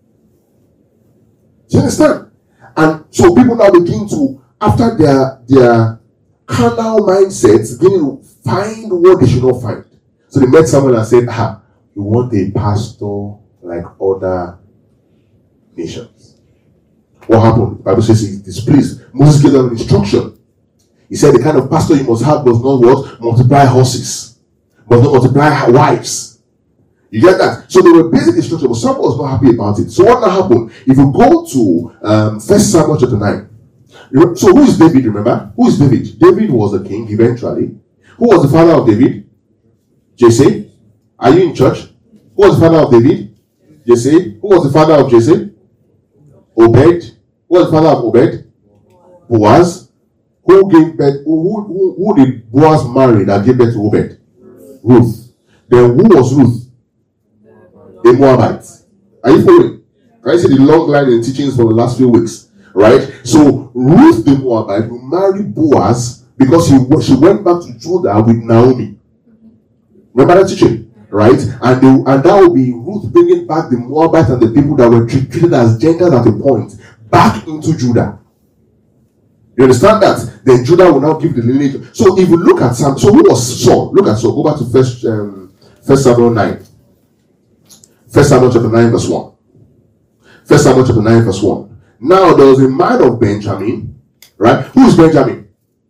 Do you understand? And so people now begin to, after their, their carnal mindsets, begin to find what they should not find. So they met someone and said, ah, you want a pastor like other nations. What happened? The Bible says he's displeased. Moses gave them an instruction. He said the kind of pastor you must have does not what? Multiply horses. Must not multiply wives. You get that? So they were basic instructions, but someone was not happy about it. So what now happened? If you go to um, First Samuel chapter nine. So who is David, remember? Who is David? David was a king eventually. Who was the father of David? Jesse. Are you in church? Who was the father of David? Jesse. Who was the father of Jesse? Obed. Who was the father of Obed? Boaz. Who gave birth? Who, who, who did Boaz marry that gave birth to Obed? Ruth. Then who was Ruth? A Moabite. Are you following? Can you see the long line in teachings for the last few weeks? Right? So Ruth the Moabite will marry Boaz because he, she went back to Judah with Naomi. Remember that teaching? Right? And, they, and that will be Ruth bringing back the Moabites and the people that were treated as Gentiles at a point back into Judah. You understand that? Then Judah will now give the lineage. So if you look at Sam, so who was Saul? Look at Saul. Go back to first, um, first Samuel nine. First Samuel chapter nine verse one. First Samuel chapter nine verse one. Now there was a man of Benjamin, right? Who is Benjamin?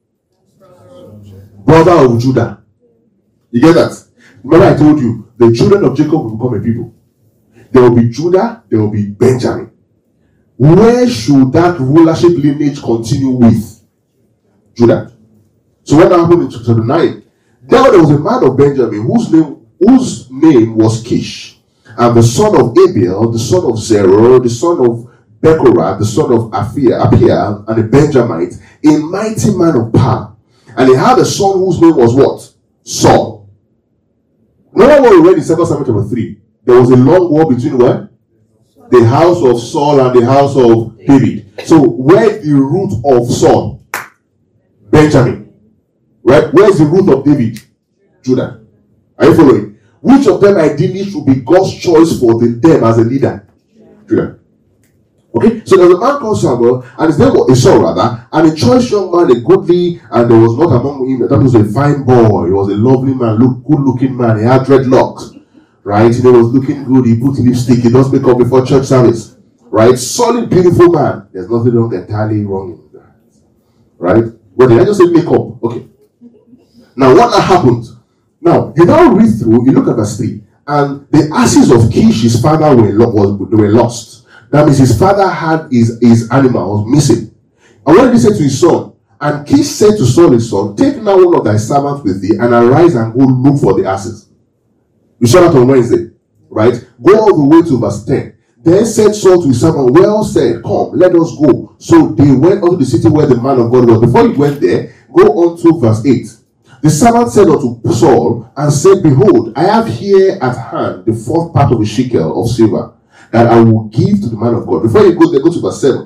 Brother of Judah. You get that? Remember I told you, the children of Jacob will become a people. There will be Judah, there will be Benjamin. Where should that rulership lineage continue with? Judah. So what happened in chapter nine? Now there was a man of Benjamin whose name, whose name was Kish. And the son of Abiel, the son of Zerah, the son of Bechorath, the son of Aphiah, Aphiah, and a Benjamite, a mighty man of power. And he had a son whose name was what? Saul. Remember what we read in Second Samuel chapter three? There was a long war between what? The house of Saul and the house of David. So where is the root of Saul? Benjamin. Right? Where is the root of David? Judah. Are you following? Which of them ideally should be God's choice for the, them as a leader? Judah. Okay? So there's a man called Samuel, and his name was Saul rather, and a choice young man, a goodly, and there was not among him, that was a fine boy, he was a lovely man, look, good looking man, he had dreadlocks. Right? He was looking good, he put lipstick, he does make up before church service. Right? Solid, beautiful man. There's nothing wrong entirely wrong in that. Right? Well, did I just say make up? Okay. Now what happened? Now, you now read through, you look at verse three, and the asses of Kish, his father, were, was, were lost. That means his father had his, his animals missing. And what did he say to his son? And Kish said to Saul his son, take now one of thy servants with thee, and arise and go look for the asses. We saw that on Wednesday, right? Go all the way to verse ten. Then said Saul to his servant, well said, come, let us go. So they went unto the city where the man of God was. Before he went there, go on to verse eight. The servant said unto Saul, and said, behold, I have here at hand the fourth part of a shekel of silver, that I will give to the man of God. Before you go there, go to verse seven.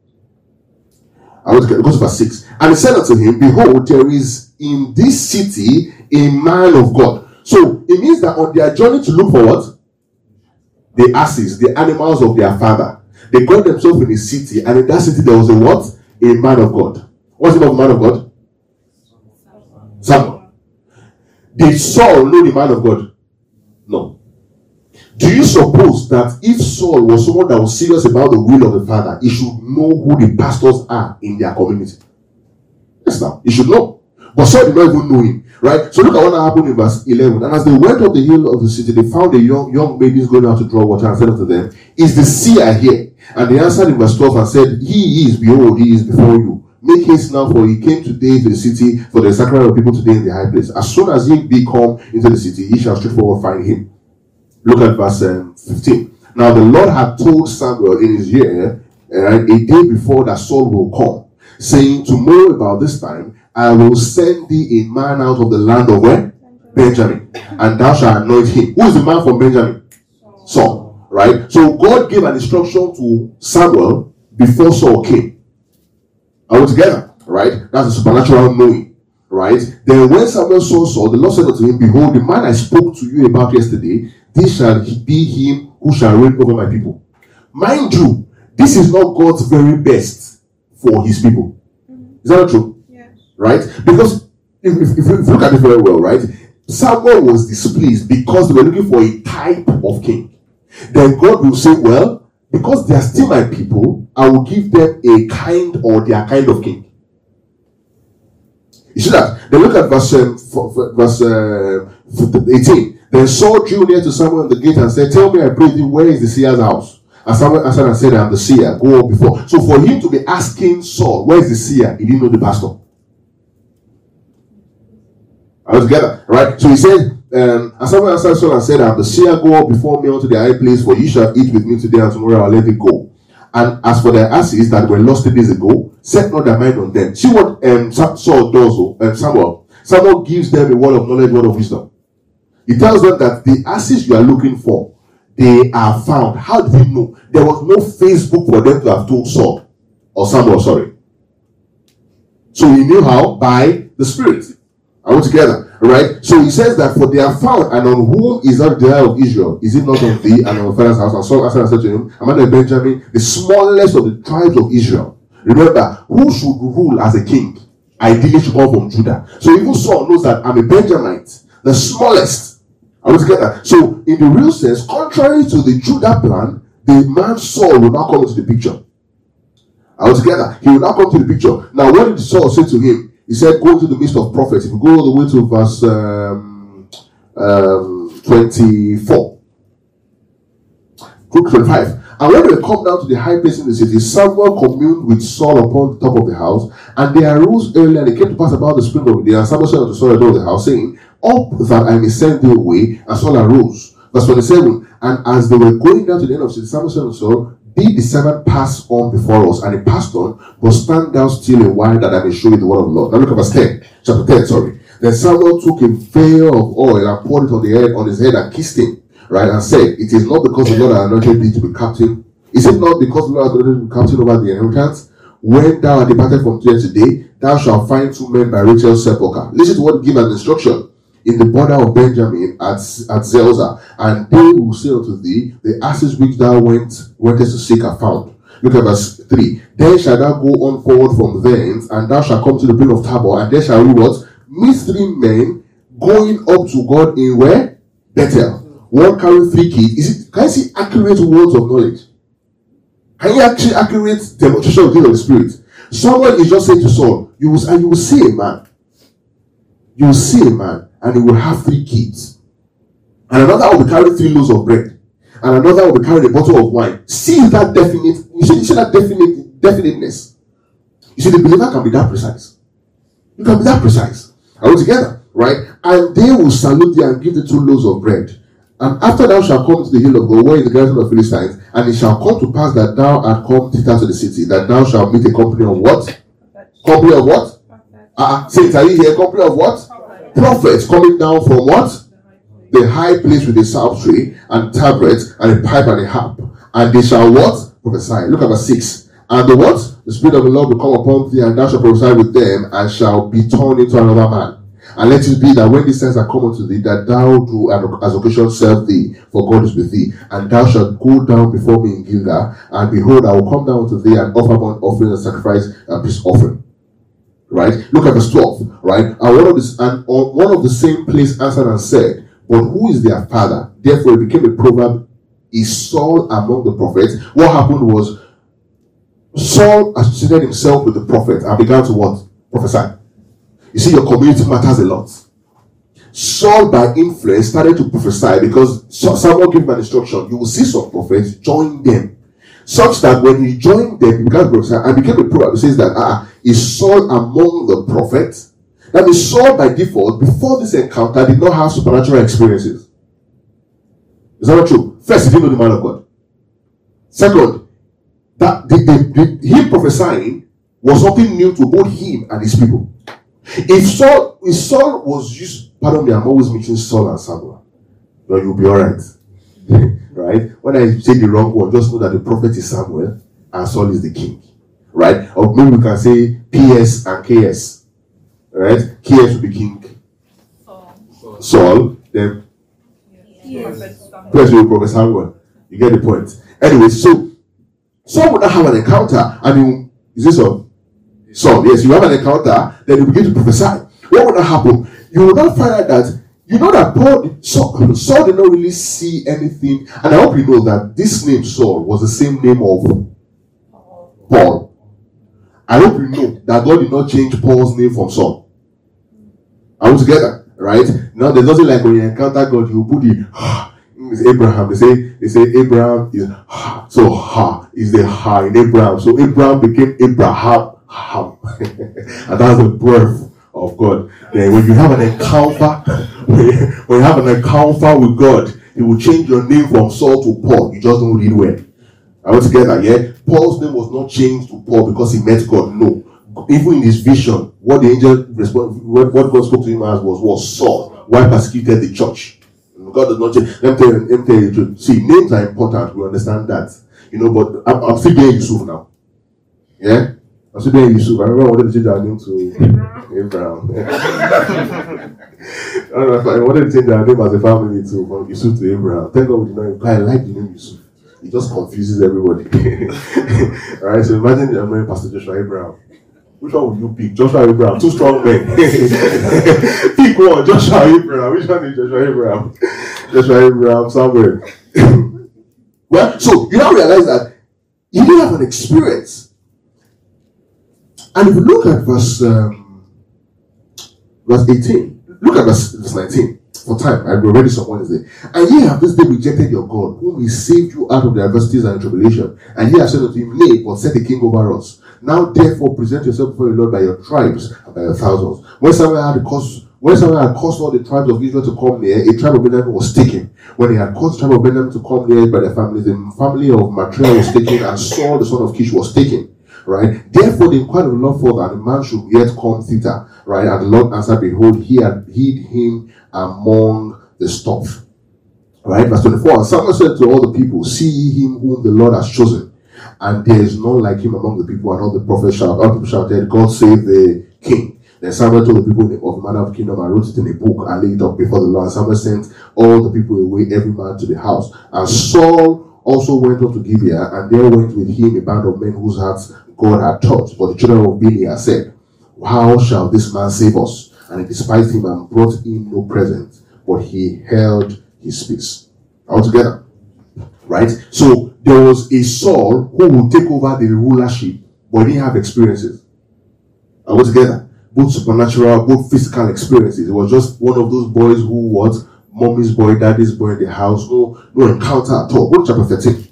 I want to get, go to verse six. And he said unto him, behold, there is in this city a man of God. So it means that on their journey to look for what? The asses, the animals of their father. They got themselves in a city, and in that city there was a what? A man of God. What's the name of the man of God? Samuel. Did Saul know the man of God? No. Do you suppose that if Saul was someone that was serious about the will of the Father, he should know who the pastors are in their community? Yes, now. He should know. But Saul did not even know him. Right? So look at what happened in verse eleven. And as they went up the hill of the city, they found a young, young maidens going out to draw water, and said unto them, Is the seer here? And they answered in verse twelve and said, He is, behold, he is before you. Make haste now, for he came today to the city for the sacrifice of people today in the high place. As soon as he be come into the city, ye shall straightforward find him. Look at verse um, fifteen. Now the Lord had told Samuel in his ear, uh, a day before, that Saul will come, saying, Tomorrow about this time, I will send thee a man out of the land of where? Benjamin. And thou shalt anoint him. Who is the man from Benjamin? Saul. Right? So God gave an instruction to Samuel before Saul came. Are we together? Right? That's a supernatural knowing. Right? Then when Samuel saw Saul, the Lord said unto him, Behold, the man I spoke to you about yesterday, this shall be him who shall reign over my people. Mind you, this is not God's very best for his people. Is that not true? Yes. Right? Because if, if, if you look at it very well, right? Samuel was displeased because they were looking for a type of king. Then God will say, well, because they are still my people, I will give them a kind or their kind of king. You see that? Then look at verse, um, verse uh, eighteen. Then Saul drew near to Samuel in the gate and said, Tell me, I pray thee, where is the seer's house? And Samuel answered and said, I am the seer. Go up before. So for him to be asking Saul, where is the seer? He didn't know the pastor. Are we together? Right? So he said, um, and Samuel answered Saul and said, I am the seer. Go up before me unto the high place, for ye shall eat with me today, and tomorrow I will let it go. And as for their asses that were lost days ago, set not their mind on them. See what um, Saul does, um, Samuel. Samuel gives them a word of knowledge, word of wisdom. He tells them that the asses you are looking for, they are found. How did he know? There was no Facebook for them to have told Saul or Samuel, sorry. So he knew how? By the Spirit. Are we together? Right? So he says that for they are found, and on whom is not the desire of Israel? Is it not on thee and on your father's house? And Saul answered and said to him, Am I not Benjamin, the smallest of the tribes of Israel? Remember, who should rule as a king? Ideally should come from Judah. So even Saul knows that I'm a Benjamite, the smallest. Are we together? So in the real sense, contrary to the Judah plan, the man Saul will not come into the picture. Are we together? He will not come to the picture. Now what did Saul say to him? He said, go into the midst of prophets. If you go all the way to verse um, um, twenty-four. twenty-five. And when they come down to the high place in the city, Samuel communed with Saul upon the top of the house. And they arose early, and they came to pass about the spring of the day. And Samuel said unto Saul at the door of the house, saying, Up that I may send thee away. And Saul arose. Verse twenty-seven. And as they were going down to the end of the city, Samuel said unto Saul, Bid the servant pass on before us. And he passed on, but stand thou still a while, that I may show you the word of the Lord. Now look at verse ten. Chapter ten, sorry. Then Samuel took a veil of oil and poured it on the head, on his head, and kissed him. Right, and said, It is not because the Lord has anointed thee to be captain. Is it not because the Lord has anointed thee to be captain over the inheritance? When thou art departed from here today, thou shalt find two men by Rachel's sepulchre. Listen to what he gave as instruction. In the border of Benjamin at, at Zelzah, and they will say unto thee, The asses which thou went wentest to seek are found. Look at verse three. Then shalt thou go on forward from thence, and thou shalt come to the plain of Tabor, and there shall be what? Meet three men going up to God in where? Bethel. One carrying three keys. Is it? Can you see accurate words of knowledge? Can you actually accurate demonstration of the of the Spirit? Someone is just saying to Saul, you will, and you will see a man. You will see a man, and he will have three kids. And another will be carrying three loaves of bread. And another will be carrying a bottle of wine. See that definite, you see, you see that definite, definiteness. You see, the believer can be that precise. You can be that precise. Are we together? Right? And they will salute thee and give the two loaves of bread. And after thou shalt come to the hill of God, where is the garrison of Philistines, and it shall come to pass that thou art come thither to the city, that thou shalt meet a company of what? Company of what? Ah, uh, saints, are you here? Company of what? Prophets coming down from what? The high place with a psaltery and tabret and a pipe and a harp. And they shall what? Prophesy. Look at verse six. And the what? The Spirit of the Lord will come upon thee, and thou shalt prophesy with them, and shall be turned into another man. And let it be that when these signs are come unto thee, that thou do and as occasion serve thee, for God is with thee. And thou shalt go down before me in Gilgal, and behold, I will come down to thee and offer burnt offering and sacrifice and peace offering. Right? Look at verse twelve. Right? And one of this and on one of the same place answered and said, but who is their father? Therefore it became a proverb, is Saul among the prophets? What happened was Saul associated himself with the prophet and began to what? Prophesy. You see, your community matters a lot. Saul, by influence, started to prophesy because someone gave him an instruction. You will see some prophets, join them. Such that when he joined them, he began to prophesy and became a proverb. It says that, ah, is Saul among the prophets? That means Saul, by default, before this encounter, did not have supernatural experiences. Is that not true? First, he didn't know the man of God. Second, that the, the, the, him prophesying was something new to both him and his people. If Saul, if Saul was used, pardon me, I'm always mixing Saul and Samuel. No, you'll be alright. Right? When I say the wrong one, just know that the prophet is Samuel and Saul is the king. Right? Or maybe we can say P S and K S. Right? K S will be king. Saul. Saul. Then yes. Yes. will be prophet Samuel. You get the point. Anyway, so Saul would not have an encounter. I mean, is this all? So, yes, you have an encounter, then you begin to prophesy. What would not happen? You will not find out that, you know that Paul, Saul, Saul did not really see anything. And I hope you know that this name, Saul, was the same name of Paul. I hope you know that God did not change Paul's name from Saul. Are we together? Right? Now, there's nothing like when you encounter God, you put the, it's Abraham. They say, they say Abraham is, so ha, is the ha in Abraham. So Abraham became Abraham. And that's the birth of God. Then when you have an encounter, when you have an encounter with God, He will change your name from Saul to Paul. You just don't read well. Are we together? Yeah. Paul's name was not changed to Paul because he met God. No. Even in his vision, what the angel responded, what God spoke to him as was was Saul. Why persecuted the church? God does not change. Let me tell you, let me tell you the truth. See, names are important. We understand that. You know, but I'm, I'm still being Yusuf now. Yeah. I'm still being Yusuf. I remember I wanted to change our name to Abraham. I don't know if I wanted to change our name as a family to from Yusuf to Abraham. Thank God we did not. I like the name Yusuf. It just confuses everybody. Alright, so imagine I'm knowing Pastor Joshua Abraham. Which one would you pick? Joshua Abraham, two strong men. Pick one, Joshua Abraham. Which one is Joshua Abraham? Joshua Abraham, somewhere. Well, so you now realize that you didn't have an experience. And if you look at verse um, verse eighteen, look at verse, verse nineteen. For time, I will ready some Wednesday. And ye have this day rejected your God, whom he saved you out of the adversities and tribulation. And ye have said unto him, Nay, but set a king over us. Now therefore present yourself before the Lord by your tribes and by your thousands. When Samuel had caused, when Samuel had caused all the tribes of Israel to come near, a tribe of Benjamin was taken. When he had caused the tribe of Benjamin to come near by their families, the family of Matriah was taken, and Saul the son of Kish was taken. Right? Therefore they inquired of the Lord further, and the man should yet come thither. Right? And the Lord answered, Behold, he had hid him among the stuff. Right? Verse twenty-four. And Samuel said to all the people, See ye him whom the Lord has chosen, and there is none like him among the people. And all the prophets shouted, all the people shouted, God save the king. Then Samuel told the people of the manner of the kingdom and wrote it in a book and laid it up before the Lord. And Samuel sent all the people away, every man to the house. And Saul also went up to Gibeah, and there went with him a band of men whose hearts God had touched. But the children of Belial said, How shall this man save us? And he despised him and brought him no present, but he held his peace. All together. Right? So there was a Saul who would take over the rulership, but he didn't have experiences. Are we together? Both supernatural, both physical experiences. It was just one of those boys who was mommy's boy, daddy's boy in the house. No, no encounter at all. Go to chapter thirteen.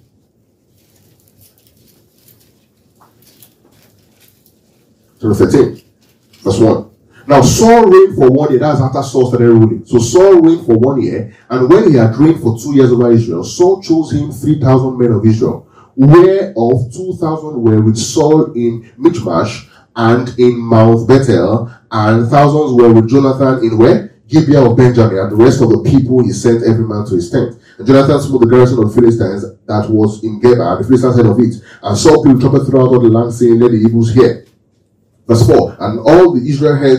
Chapter thirteen, verse one. Now Saul reigned for one year. That's after Saul started ruling. So Saul reigned for one year, and when he had reigned for two years over Israel, Saul chose him three thousand men of Israel, whereof two thousand were with Saul in Michmash and in Mount Bethel, and thousands were with Jonathan in where? Gibeah of Benjamin, and the rest of the people he sent every man to his tent. And Jonathan smote the garrison of the Philistines that was in Geba, and the Philistines heard of it. And Saul people trumpet throughout all the land, saying, Let the Hebrews hear. Verse four. And all the Israel heard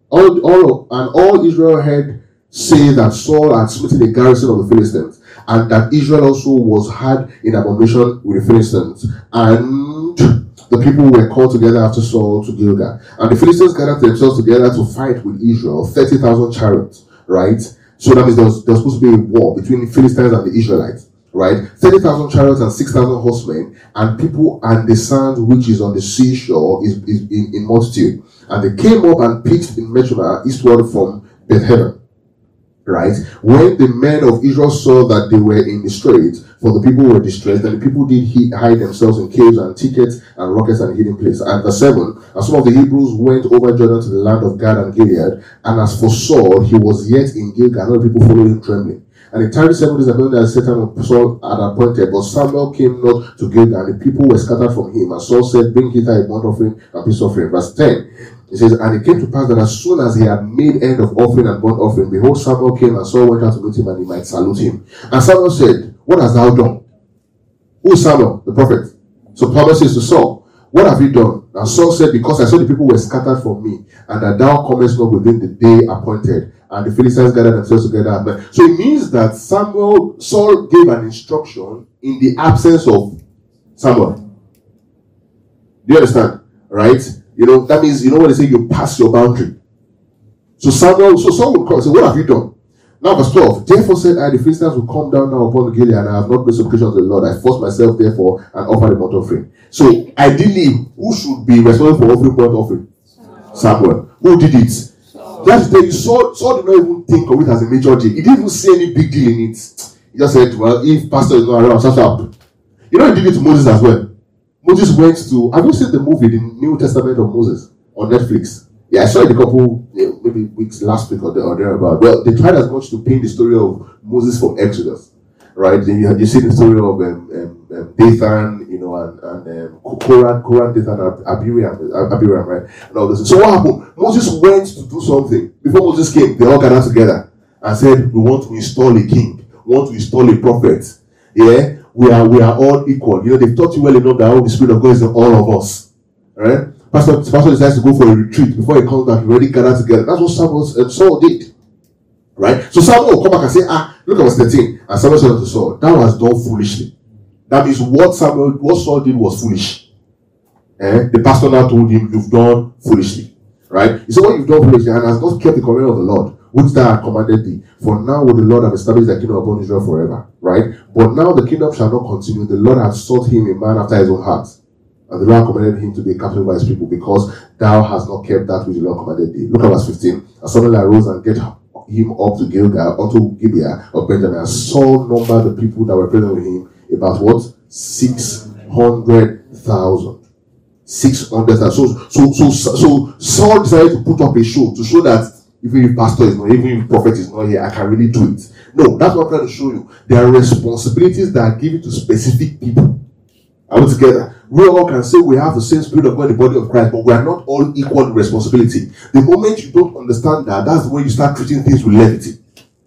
All, all, and all Israel heard say that Saul had smitten the garrison of the Philistines, and that Israel also was had in abomination with the Philistines. And the people were called together after Saul to Gilgal. And the Philistines gathered themselves together to fight with Israel, thirty thousand chariots, right? So that means there was, there was supposed to be a war between the Philistines and the Israelites, right? thirty thousand chariots and six thousand horsemen, and people, and the sand which is on the seashore is, is in, in multitude. And they came up and pitched in Meshullam eastward from Bethlehem. Right? When the men of Israel saw that they were in the straits, for the people were distressed, and the people did he- hide themselves in caves and thickets and rockets and hidden places. And verse seven, and some of the Hebrews went over Jordan to the land of Gad and Gilead, and as for Saul, he was yet in Gilgal, and other people followed him trembling. And it tarried seven days upon that Satan Saul had appointed, but Samuel came not to Gilgal, and the people were scattered from him. And Saul said, bring hither a burnt offering and peace offering. Verse ten. It says, and it came to pass that as soon as he had made end of offering and burnt offering, behold, Samuel came, and Saul went out to meet him, and he might salute him. And Samuel said, what hast thou done? Who is Samuel? The prophet. So Samuel says to Saul, what have you done? And Saul said, because I saw the people were scattered from me, and that thou comest not within the day appointed. And the Philistines gathered themselves together. So it means that Samuel, Saul gave an instruction in the absence of Samuel. Do you understand? Right? You know, that means, you know what they say, you pass your boundary. So Samuel, so Saul would come and say, what have you done? Now verse twelve, therefore said I, the Philistines will come down now upon Gilead, and I have not made supplication to the Lord. I forced myself therefore and offered a burnt offering. So ideally, who should be responsible for offering burnt offering? Samuel. Who did it? That's the thing. Saul, Saul did not even think of it as a major deal. He didn't even see any big deal in it. He just said, well, if pastor is not around, shut up. You know, he did it to Moses as well. Moses went to, have you seen the movie, the New Testament of Moses, on Netflix? Yeah, I saw it a couple, maybe weeks last week or, there, or thereabout. Well, they tried as much to paint the story of Moses from Exodus, right? Then you, you see the story of um, um, um, Dathan, you know, and, and um, Korah, Korah, Dathan, and Abiram, Abiram, right? And all this. So what happened? Moses went to do something. Before Moses came, they all gathered together and said, we want to install a king, we want to install a prophet. Yeah? We are we are all equal. You know, they've taught you well enough that the Spirit of God is in all of us. Right? Pastor, Pastor decides to go for a retreat. Before he comes back, he already gathered together. That's what Samuel and Saul did. Right? So Samuel will come back and say, ah, look at verse thirteen. And Samuel said unto Saul, thou hast done foolishly. That means what Samuel, what Saul did was foolish. Eh? The pastor now told him, you've done foolishly. Right? He said, what you've done foolishly, and has not kept the commandment of the Lord, which thou hast commanded thee. For now will the Lord have established the kingdom upon Israel forever. Right? But now the kingdom shall not continue. The Lord hath sought him a man after his own heart. And the Lord commanded him to be a captain over his people, because thou hast not kept that which the Lord commanded thee. Look at verse fifteen. And Samuel arose and get him up to Gilgal, unto Gibeah of Benjamin. And Saul numbered the people that were present with him, about what? Six hundred thousand. Six hundred thousand. So, so, so, so Saul decided to put up a show to show that even if pastor is not, even if prophet is not here, I can really do it. No, that's what I'm trying to show you. There are responsibilities that are given to specific people. Are we together? We all can say we have the same Spirit of God in the body of Christ, but we are not all equal in responsibility. The moment you don't understand that, that's the way you start treating things with levity.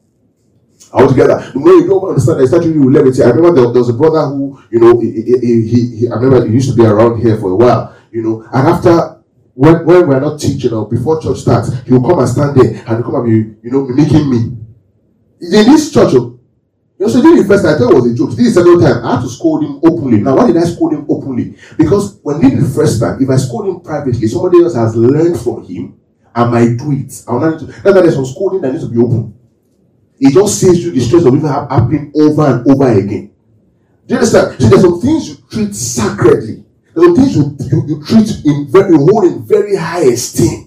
Are we together? The moment you don't understand that, you start treating with levity. I remember there, there was a brother who, you know, he, he, he, he, I remember he used to be around here for a while, you know, and after When, when we're not teaching or before church starts, he will come and stand there and he'll come and be, you know, mimicking me. In this church, you know, so during the first time, I thought it was a joke. This is the second time, I had to scold him openly. Now, why did I scold him openly? Because when he did the first time, if I scold him privately, somebody else has learned from him, I might do it. I will not need to. That's why there's some scolding that needs to be open. It just saves you the stress of even happening over and over again. Do you understand? So there's some things you treat sacredly. There's some things you, you, you treat in very, you hold in very high esteem.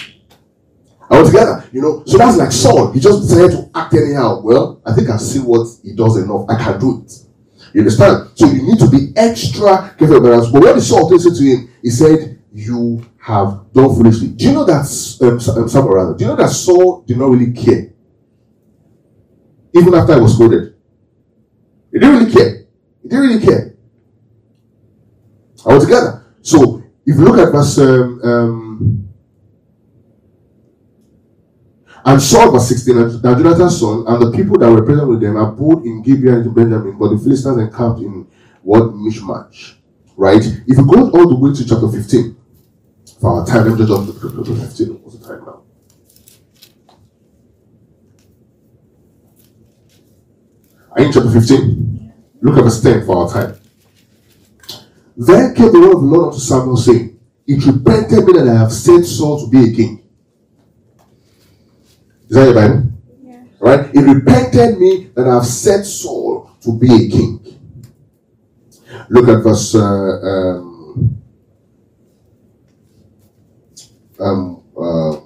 Are we together? You know, so that's like Saul. He just decided to act anyhow. Well, I think I've seen what he does enough. I can do it. You understand? So you need to be extra careful about us. But when the Saul said to him, he said, you have done foolishly. Do you know that, um, Samuel rather, do you know that Saul did not really care? Even after he was scolded. He didn't really care. He didn't really care. Are we together? So, if you look at verse, um, um, and Saul, verse sixteen, and Jonathan's son, and the people that were present with them abode in Gibeah and Benjamin, but the Philistines encamped in what? Michmash. Right? If you go all the way to chapter fifteen, for our time, let me just jump to chapter fifteen. What's the time now? Are you in chapter fifteen? Look at verse ten for our time. Then came the word of the Lord unto Samuel, saying, It repented me that I have set Saul to be a king. Is that your Bible? Yeah. Right? It repented me that I have set Saul to be a king. Look at verse uh, um, um, uh,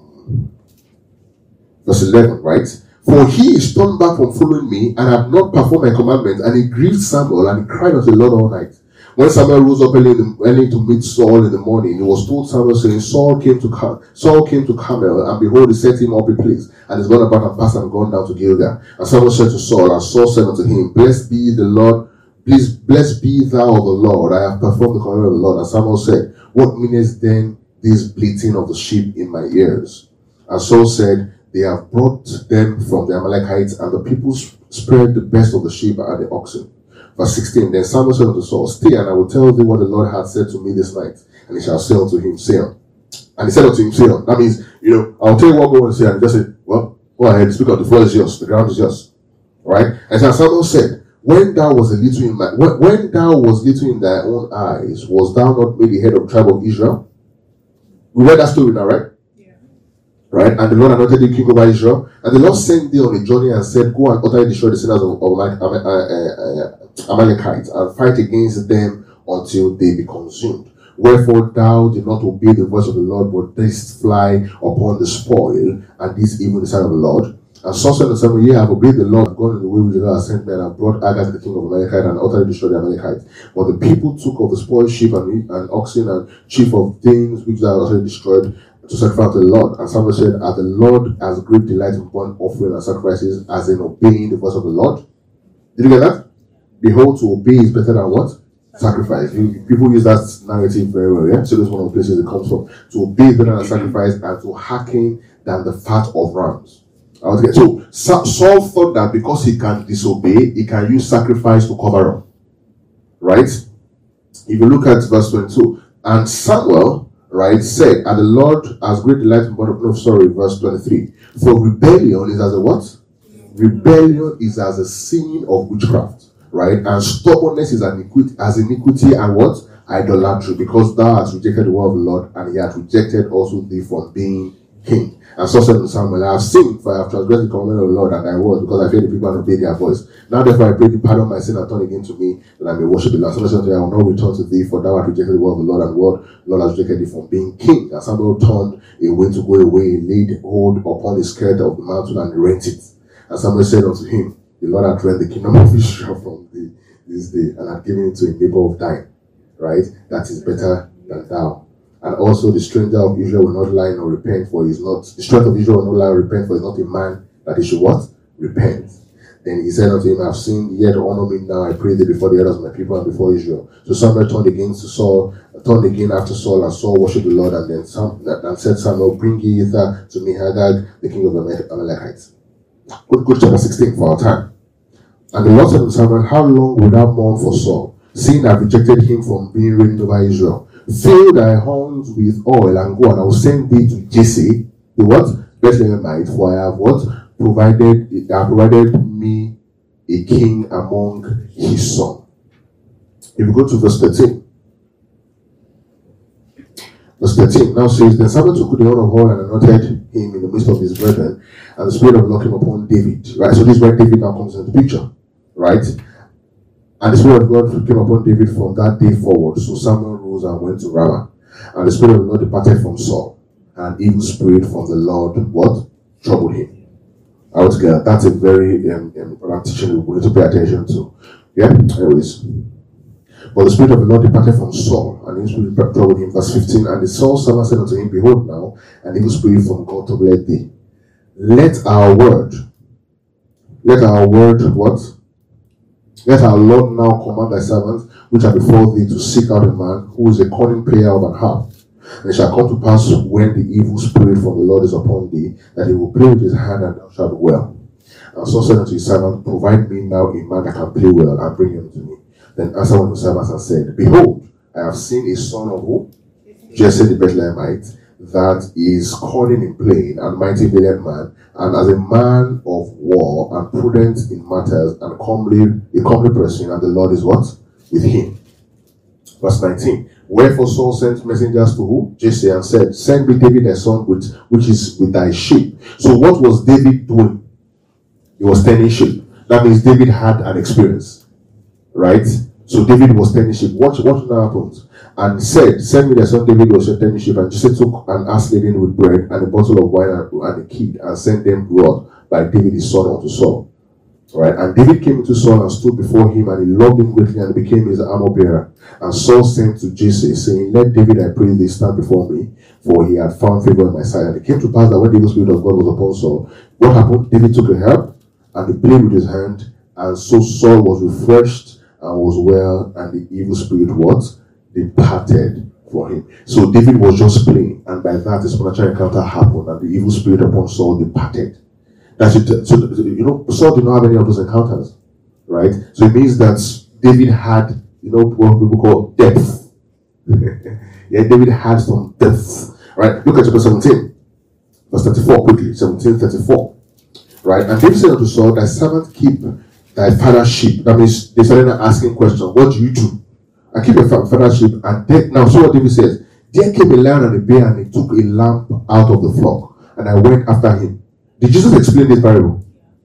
verse eleven, right? For he is turned back from following me and have not performed my commandments, and he grieved Samuel and he cried unto the Lord all night. When Samuel rose up early, in the, early to meet Saul in the morning, he was told Samuel, saying, Saul came to Car- Saul came to Carmel, and behold, he set him up a place, and is gone about and passed and gone down to Gilgal. And Samuel said to Saul, and Saul said unto him, Blessed be the Lord, please, blessed be thou of the Lord. I have performed the commandment of the Lord. And Samuel said, What meaneth then this bleating of the sheep in my ears? And Saul said, They have brought them from the Amalekites, and the people spared the best of the sheep and the oxen. Verse sixteen, Then Samuel said unto Saul, Stay, and I will tell thee what the Lord hath said to me this night. And he shall say unto him, Say on. And he said unto him, Say on. That means, you know, I'll tell you what God will say. And he just said, Well, go ahead, speak up. The floor is yours. The ground is yours. Right? And so Samuel said, When thou was a little in my, when, when thou was little in thy own eyes, was thou not made the head of the tribe of Israel? We read that story now, right? Right? And the Lord anointed thee king over Israel. And the Lord sent thee on a journey and said, Go and utterly destroy the sinners of, of Amal- uh, uh, uh, Amalekites, and fight against them until they be consumed. Wherefore thou did not obey the voice of the Lord, but didst fly upon the spoil, and this even the sight of the Lord. And Saul said to Samuel, Yea, I have obeyed the Lord, gone in the way which the Lord has sent me, and have brought Agag the king of Amalekite, and utterly destroyed the Amalekites. But the people took of the spoiled sheep and, and oxen, and chief of things which thou hast utterly destroyed, to sacrifice to the Lord. And Samuel said, As the Lord has great delight in burnt offering and sacrifices, as in obeying the voice of the Lord. Did you get that? Behold, to obey is better than what? Sacrifice. You, people use that narrative very well, yeah? So this is one of the places it comes from. To obey is better than sacrifice, and to hearken than the fat of rams. So Saul thought that because he can disobey, he can use sacrifice to cover up. Right? If you look at verse twenty-two, and Samuel, right, said, and the Lord has great delight in burnt offering. No, sorry, verse twenty-three. For rebellion is as a what? Rebellion is as a sin of witchcraft, right? And stubbornness is an iniquity, as iniquity and what? Idolatry, because thou hast rejected the word of the Lord, and he hath rejected also thee from being king. And so said to Samuel, I have sinned, for I have transgressed the commandment of the Lord and thy word, because I fear the people and obey their voice. Now therefore I pray thee, pardon my sin and turn again to me, that I may worship the Lord. Samuel said, I will not return to thee, for thou hast rejected the word of the Lord, and the word the Lord has rejected thee from being king. And Samuel turned away to go away, laid hold upon the skirt of the mountain, and rent it. And Samuel said unto him, The Lord hath rent the kingdom of Israel from thee this day, and hath given it to a neighbor of thine, right? That is better than thou. And also the stranger of Israel will not lie nor repent, for he is not, the stranger of Israel will not lie or repent, for he is not a man that he should what? Repent. Then he said unto him, I have sinned, yet honor me now, I pray thee, before the elders of my people and before Israel. So Samuel turned again to Saul, turned again after Saul, and Saul worshipped the Lord, and then Sam, and said Samuel, Bring ye hither to me Agag, the king of the Amalekites. Good, good, chapter sixteen for our time. And the Lord said to Samuel, How long wilt thou mourn for Saul, seeing I have rejected him from being reigned over Israel? Fill thy horns with oil and go, and I will send thee to Jesse, the what? Bethlehemite, for I have what? Provided, I have provided me a king among his sons. If you go to verse thirteen, verse thirteen now says, Then Samuel took the horn of oil and anointed him in the midst of his brethren, and the Spirit of the Lord came upon David. Right, so this is where David now comes into the picture, right? And the Spirit of God came upon David from that day forward. So Samuel rose and went to Ramah. And the Spirit of the Lord departed from Saul. And evil spirit from the Lord, what? Troubled him. Altogether, that's a very um, important teaching we need to pay attention to. Yeah? Anyways. But the Spirit of the Lord departed from Saul. And evil spirit troubled him. Verse fifteen. And the Saul servant said unto him, Behold now, an evil spirit from God troubled thee. Let our word, let our word, what? Let our Lord now command thy servants, which are before thee, to seek out a man who is a cunning player of an harp. And it shall come to pass, when the evil spirit from the Lord is upon thee, that he will play with his hand, and thou shalt be well. And Saul said unto his servant, Provide me now a man that can play well, and bring him to me. Then answered one of the servants and said, Behold, I have seen a son of who? Jesse the Bethlehemite, that is cunning in playing and mighty valiant man, and as a man of war and prudent in matters and comely, a comely person, and the Lord is what? With him. Verse nineteen. Wherefore Saul sent messengers to who? Jesse, and said, send me David thy son, with, which is with thy sheep. So what was David doing? He was tending sheep. That means David had an experience. Right? So David was tending sheep. Watch what now happens. And said, send me thy son David was tending sheep. And Jesse took an ass laden with bread and a bottle of wine and, and a kid, and sent them brought by David his son unto Saul. Right? And David came into Saul and stood before him, and he loved him greatly and became his armor bearer. And Saul sent to Jesse, saying, let David, I pray thee, stand before me, for he had found favor in my sight. And it came to pass that when the evil spirit of God was upon Saul, what happened? David took a herb and he played with his hand, and so Saul was refreshed and was well, and the evil spirit what? Departed for him. So David was just playing, and by that a supernatural encounter happened, and the evil spirit upon Saul departed. That's it. So, you know, Saul did not have any of those encounters, right? So it means that David had, you know, what people call depth. Yeah, David had some depth, right? Look at chapter seventeen, verse thirty-four, quickly. seventeen, thirty-four, right? And David said unto Saul, thy servant keep thy father's sheep. That means they started asking questions. What do you do? I keep your father's sheep. And then, now, so what David says, there came a lion and a bear, and he took a lamb out of the flock, and I went after him. Did Jesus explain this parable?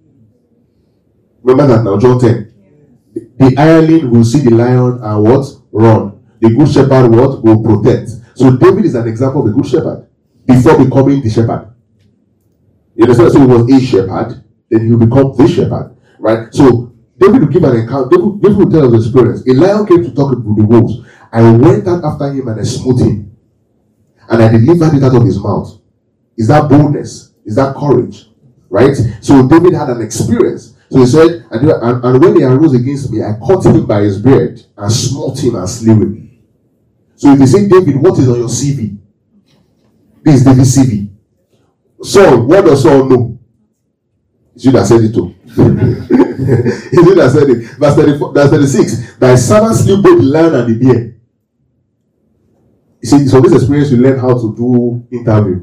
Remember that now, John ten. The, the hireling will see the lion and what? Run. The good shepherd what? Will protect. So David is an example of a good shepherd before becoming the shepherd. You understand? So he was a shepherd, then he will become the shepherd. Right? So David will give an encounter. David, David will tell us the experience. A lion came to talk to the wolves. I went out after him and I smote him. And I delivered it out of his mouth. Is that boldness? Is that courage? Right? So David had an experience. So he said, and, and, and when he arose against me, I caught him by his beard and smote him and slew him. So if they say, David, what is on your C V? This is David's C V. Saul, what does Saul know? It's you that said it too. It's you that said it. Verse thirty-four, verse thirty-six. Thy servant slew both the lion and the bear. You see, so this experience you learn how to do interview.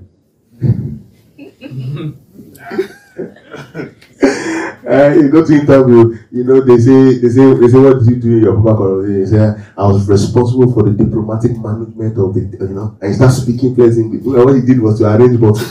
uh, you go to interview, you know, they say, they say, they say, what did you do in your proper conversation? You say, I was responsible for the diplomatic management of the, you know, and you start speaking plain English. What he did was to arrange bottles.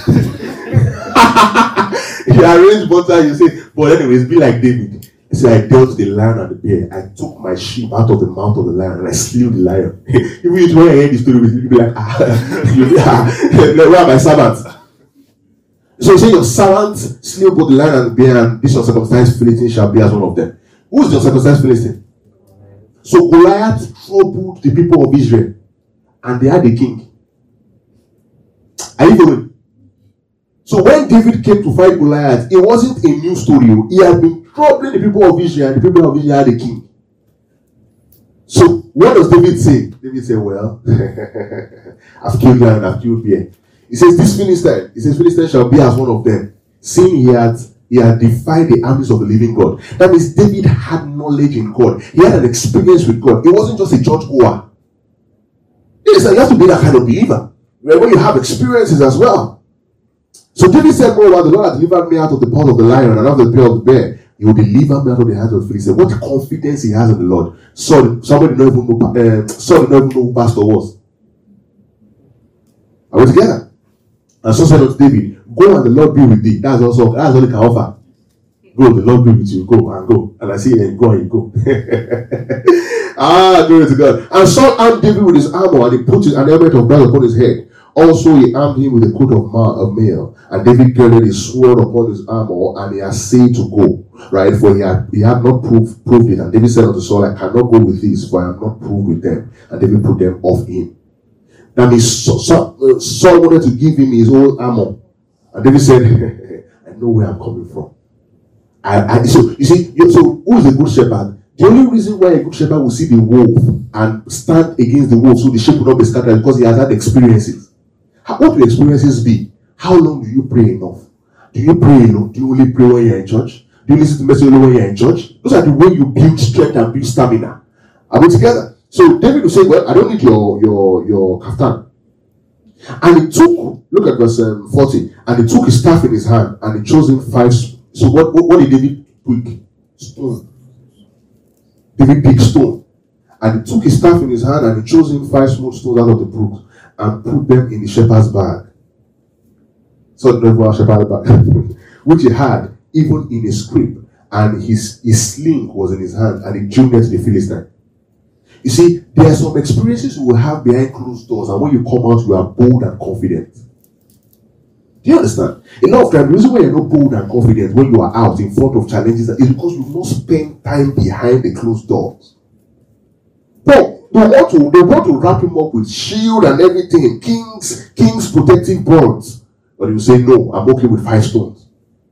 You arrange bottles, you say, but anyways, be like David. He said, I dealt the lion and the bear. I took my sheep out of the mouth of the lion and I slew the lion. Even if you hear the story, you'll be like, ah, you'll be, ah, where are my servants? So you say your servant slew both the lion and the bear, and this uncircumcised Philistine shall be as one of them. Who is the uncircumcised Philistine? So Goliath troubled the people of Israel, and they had a king. Are you following? So when David came to fight Goliath, it wasn't a new story. He had been troubling the people of Israel, and the people of Israel had a king. So what does David say? David said, well, I've killed lion, I've killed bear. He says, this Philistine, he says, Philistine shall be as one of them, seeing he had, he had defied the armies of the living God. That means David had knowledge in God. He had an experience with God. It wasn't just a church goer. You have to be that kind of believer, where you have experiences as well. So David said, oh, the Lord has delivered me out of the paw of the lion and out of the paw of the bear. He will deliver me out of the hands of the Philistine. What confidence he has in the Lord. So somebody don't even know, uh, Saul did not even know who pastor was. Are we together? And so said unto David, go and the Lord be with thee. That's also that's all he can offer. Go, the Lord be with you. Go and go. And I see and go and you go. Ah, glory to God. And Saul armed David with his armor, and he put an helmet of brass upon his head. Also he armed him with a coat of, ma- of mail. And David girded his sword upon his armor, and he essayed to go. Right? For he had he had not proved, proved it. And David said unto Saul, I cannot go with these, for I am not proved with them. And David put them off him. That means Saul, uh, Saul wanted to give him his own armor. And David said, I know where I'm coming from. I, I, so, you see, so who is a good shepherd? The only reason why a good shepherd will see the wolf and stand against the wolf so the sheep will not be scattered is because he has had experiences. How, what will experiences be? How long do you pray enough? Do you pray enough? Do you only pray when you're in church? Do you listen to message only when you're in church? Those are the way you build strength and build stamina. Are we together? So David will say, well, I don't need your your your kaftan. And he took, look at verse um, forty, and he took his staff in his hand, and he chose him five. So what, what, what did David pick? Stone. David picked stone. And he took his staff in his hand, and he chose him five smooth stones out of the brook, and put them in the shepherd's bag. So the shepherd's bag, which he had even in his scrip, and his, his sling was in his hand, and he drew near to the Philistine. You see, there are some experiences you will have behind closed doors, and when you come out, you are bold and confident. Do you understand? A lot of times, the reason why you're not bold and confident when you are out in front of challenges is because you've not spent time behind the closed doors. But they want to, they want to wrap him up with shield and everything, kings, kings protecting bonds. But you say, no, I'm okay with five stones.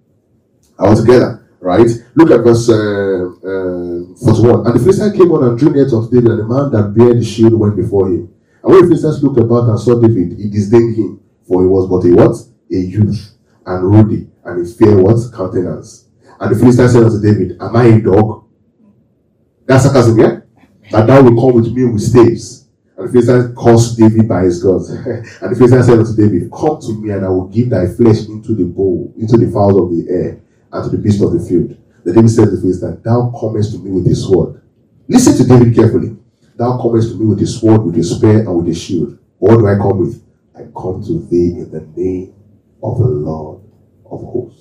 I was together, right? Look at verse uh, uh, forty-one. And the Philistine came on and drew near to David, and the man that bare the shield went before him. And when the Philistines looked about and saw David, he disdained him, for he was but a what? A youth, and ruddy, and a fair what? Countenance. And the Philistine said unto David, am I a dog? That's sarcasm, yeah? That thou will come with me with staves. And the Philistine cursed David by his gods. And the Philistine said unto David, come to me, and I will give thy flesh into the bowl, into the fowls of the air, and to the beasts of the field. Then David said to the Philistine, thou comest to me with a sword. Listen to David carefully. Thou comest to me with a sword, with a spear, and with a shield. What do I come with? I come to thee in the name of the Lord of hosts.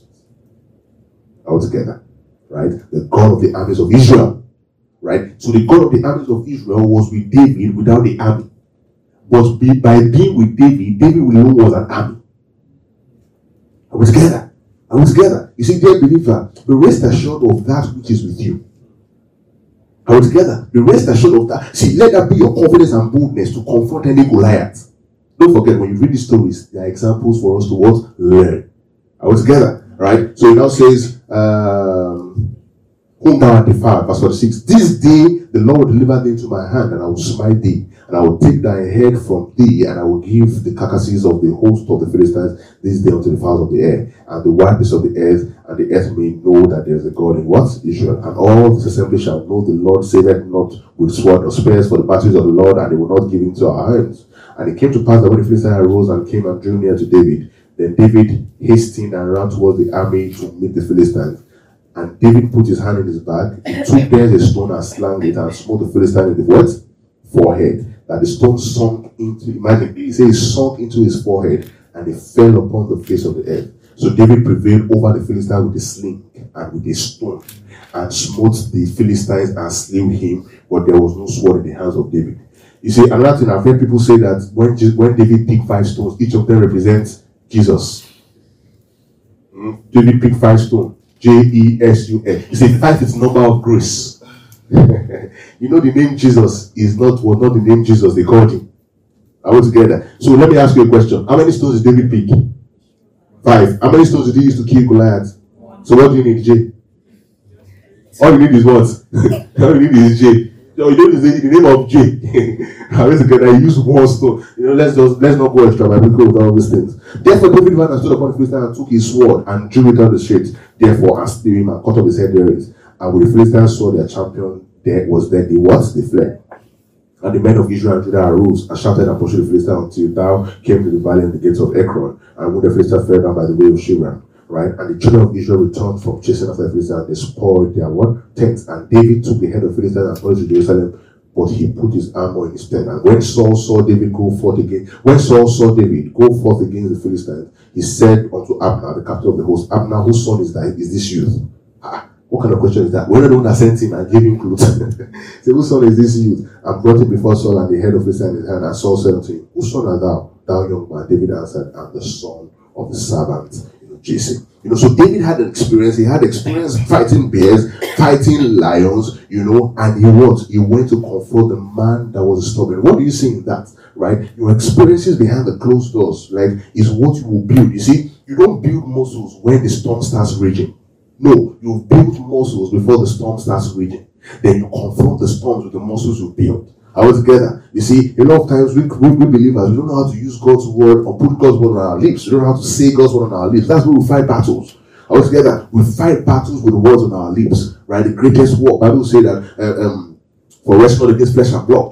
All together, right? The God of the armies of Israel, right? So the God of the armies of Israel was with David without the army. But be, by being with David, David alone was an army. Are we together? Are we together? You see, dear believer, be rest assured of that which is with you. Are we together? Be rest assured of that. See, let that be your confidence and boldness to confront any Goliath. Don't forget, when you read these stories, they are examples for us to what? Learn. Are we together? Right? So it now says, um, whom thou art defiled, verse forty-six. This day the Lord will deliver thee into my hand, and I will smite thee, and I will take thy head from thee, and I will give the carcasses of the host of the Philistines this day unto the fowls of the air, and the wild beasts of the earth, and the earth may know that there is a God in what? Israel. And all this assembly shall know the Lord saveth not with sword or spears, for the battles of the Lord, and he will not give into our hands. And it came to pass that when the Philistines arose and came and drew near to David, then David hastened and ran towards the army to meet the Philistines. And David put his hand in his bag, he took there a stone and slang it, and smote the Philistine in the what? Forehead. That the stone sunk into, imagine, he says sunk into his forehead, and it fell upon the face of the earth. So David prevailed over the Philistine with a sling and with a stone, and smote the Philistines and slew him, but there was no sword in the hands of David. You see, another thing, I've heard people say that when, when David picked five stones, each of them represents Jesus. Mm? David picked five stones. J E S U S. You see, five is the number of grace. You know, the name Jesus is not was not the name Jesus they called him. Are we together? So let me ask you a question. How many stones did David pick? Five. How many stones did he use to kill Goliath? So what do you need, J? All you need is what? All you need is J. No, you don't need the name of J. How is it that I use one stone? You know, let's just let's not go extra biblical with all these things. Therefore, David went and stood upon the Philistine and took his sword and drew it down the straight. Therefore, and slew him and cut off his head therewith. And when the Philistines saw their champion dead was dead, they what? They fled. And the men of Israel and Judah arose and shouted and pursued the Philistines until thou came to the valley and the gates of Ekron. And when the Philistines fell down by the way of Sheba, right? And the children of Israel returned from chasing after the Philistines, and they spoiled their what? Tents. And David took the head of the Philistines and brought it to Jerusalem, but he put his armor in his tent. And when Saul saw David go forth again, when Saul saw David go forth against the Philistines, he said unto Abner, the captain of the host, Abner, whose son is that? Is this youth? Ah, what kind of question is that? We're not the one that sent him and gave him clothes. Say, whose son is this youth? And brought him before Saul, and the head of the Philistine in his hand. And Saul said unto him, whose son art thou, thou young man? David answered, I'm the son of the servant, you know, Jesse. You know, so David had an experience. He had experience fighting bears, fighting lions, you know, and he what? He went to confront the man that was stubborn. What do you see in that, right? Your experiences behind the closed doors, like, is what you will build. You see, you don't build muscles when the storm starts raging. No, you build muscles before the storm starts raging. Then you confront the storms with the muscles you build. Are we together? You see, a lot of times we, we, we believers, we don't know how to use God's word or put God's word on our lips. We don't know how to say God's word on our lips. That's where we fight battles. Are we together? We fight battles with the words on our lips. Right? The greatest war. Bible say that uh, um, for wrestling against flesh and blood.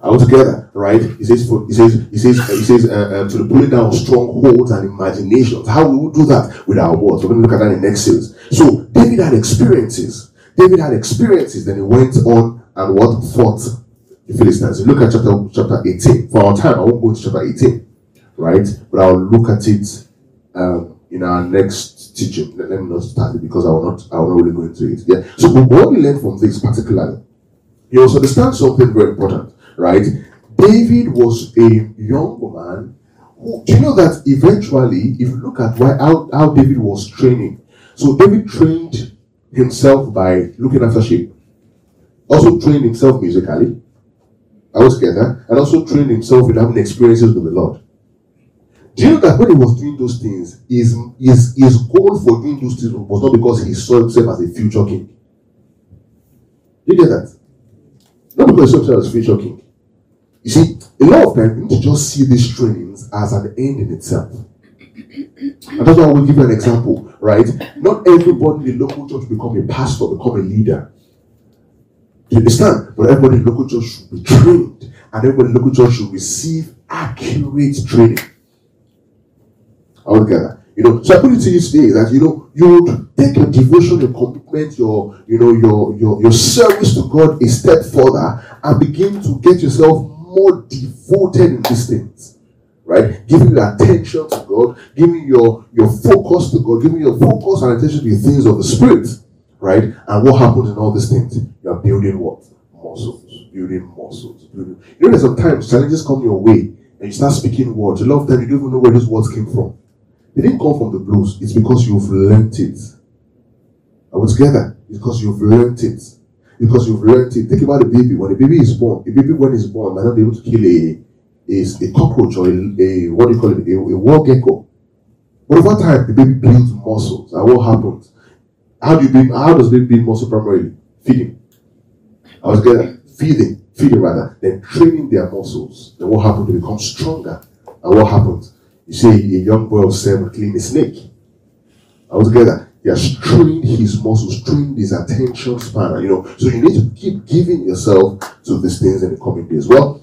Are we together? Right? He says, for, he says, he says, he says, uh, um, to the pulling down of strongholds and imaginations. How will we do that? With our words. We're going to look at that in next series. So David had experiences. David had experiences. Then he went on and what fought the Philistines. You look at chapter chapter eighteen. For our time, I won't go into chapter eighteen, right? But I'll look at it um, in our next teaching. Let, let me not start it because I will not. I will not really go into it. Yeah. So what we learn from this particularly, you also understand something very important, right? David was a young man. Who, do you know that eventually, if you look at why how, how David was training, so David trained himself by looking after sheep. Also trained himself musically. I was together, and also trained himself in having experiences with the Lord. Do you know that when he was doing those things, his, his, his goal for doing those things was not because he saw himself as a future king? Do you get that? Not because he saw himself as a future king. You see, a lot of times we need to just see these trainings as an end in itself. And that's why I will give you an example, right? Not everybody in the local church become a pastor, become a leader. Do you understand? But everybody in the local church should be trained, and everybody in the local church should receive accurate training. All together. You know, so I put it to you today that you know you would take your devotion, your commitment, your you know your your your service to God a step further and begin to get yourself more devoted in these things. Right? Giving your attention to God, giving your, your focus to God, giving your focus and attention to the things of the Spirit. Right? And what happens in all these things? You are building what? Muscles. Building muscles. Building. You know that sometimes challenges come your way and you start speaking words. A lot of times you don't even know where those words came from. They didn't come from the blues. It's because you've learnt it. Are we together? It's because you've learnt it. Because you've learnt it. Think about a baby. When a baby is born, a baby when it's born might not be able to kill a is a cockroach or a, a what do you call it, a, a war gecko. But over time, the baby builds muscles. And what happens? How do you build, how does baby build muscle primarily? Feeding. I was getting feeding, feeding rather, then training their muscles. Then what happens? They become stronger. And what happens? You see a young boy of seven clean a snake. I was together. He has trained his muscles, trained his attention span. You know, so you need to keep giving yourself to these things in the coming days. Well,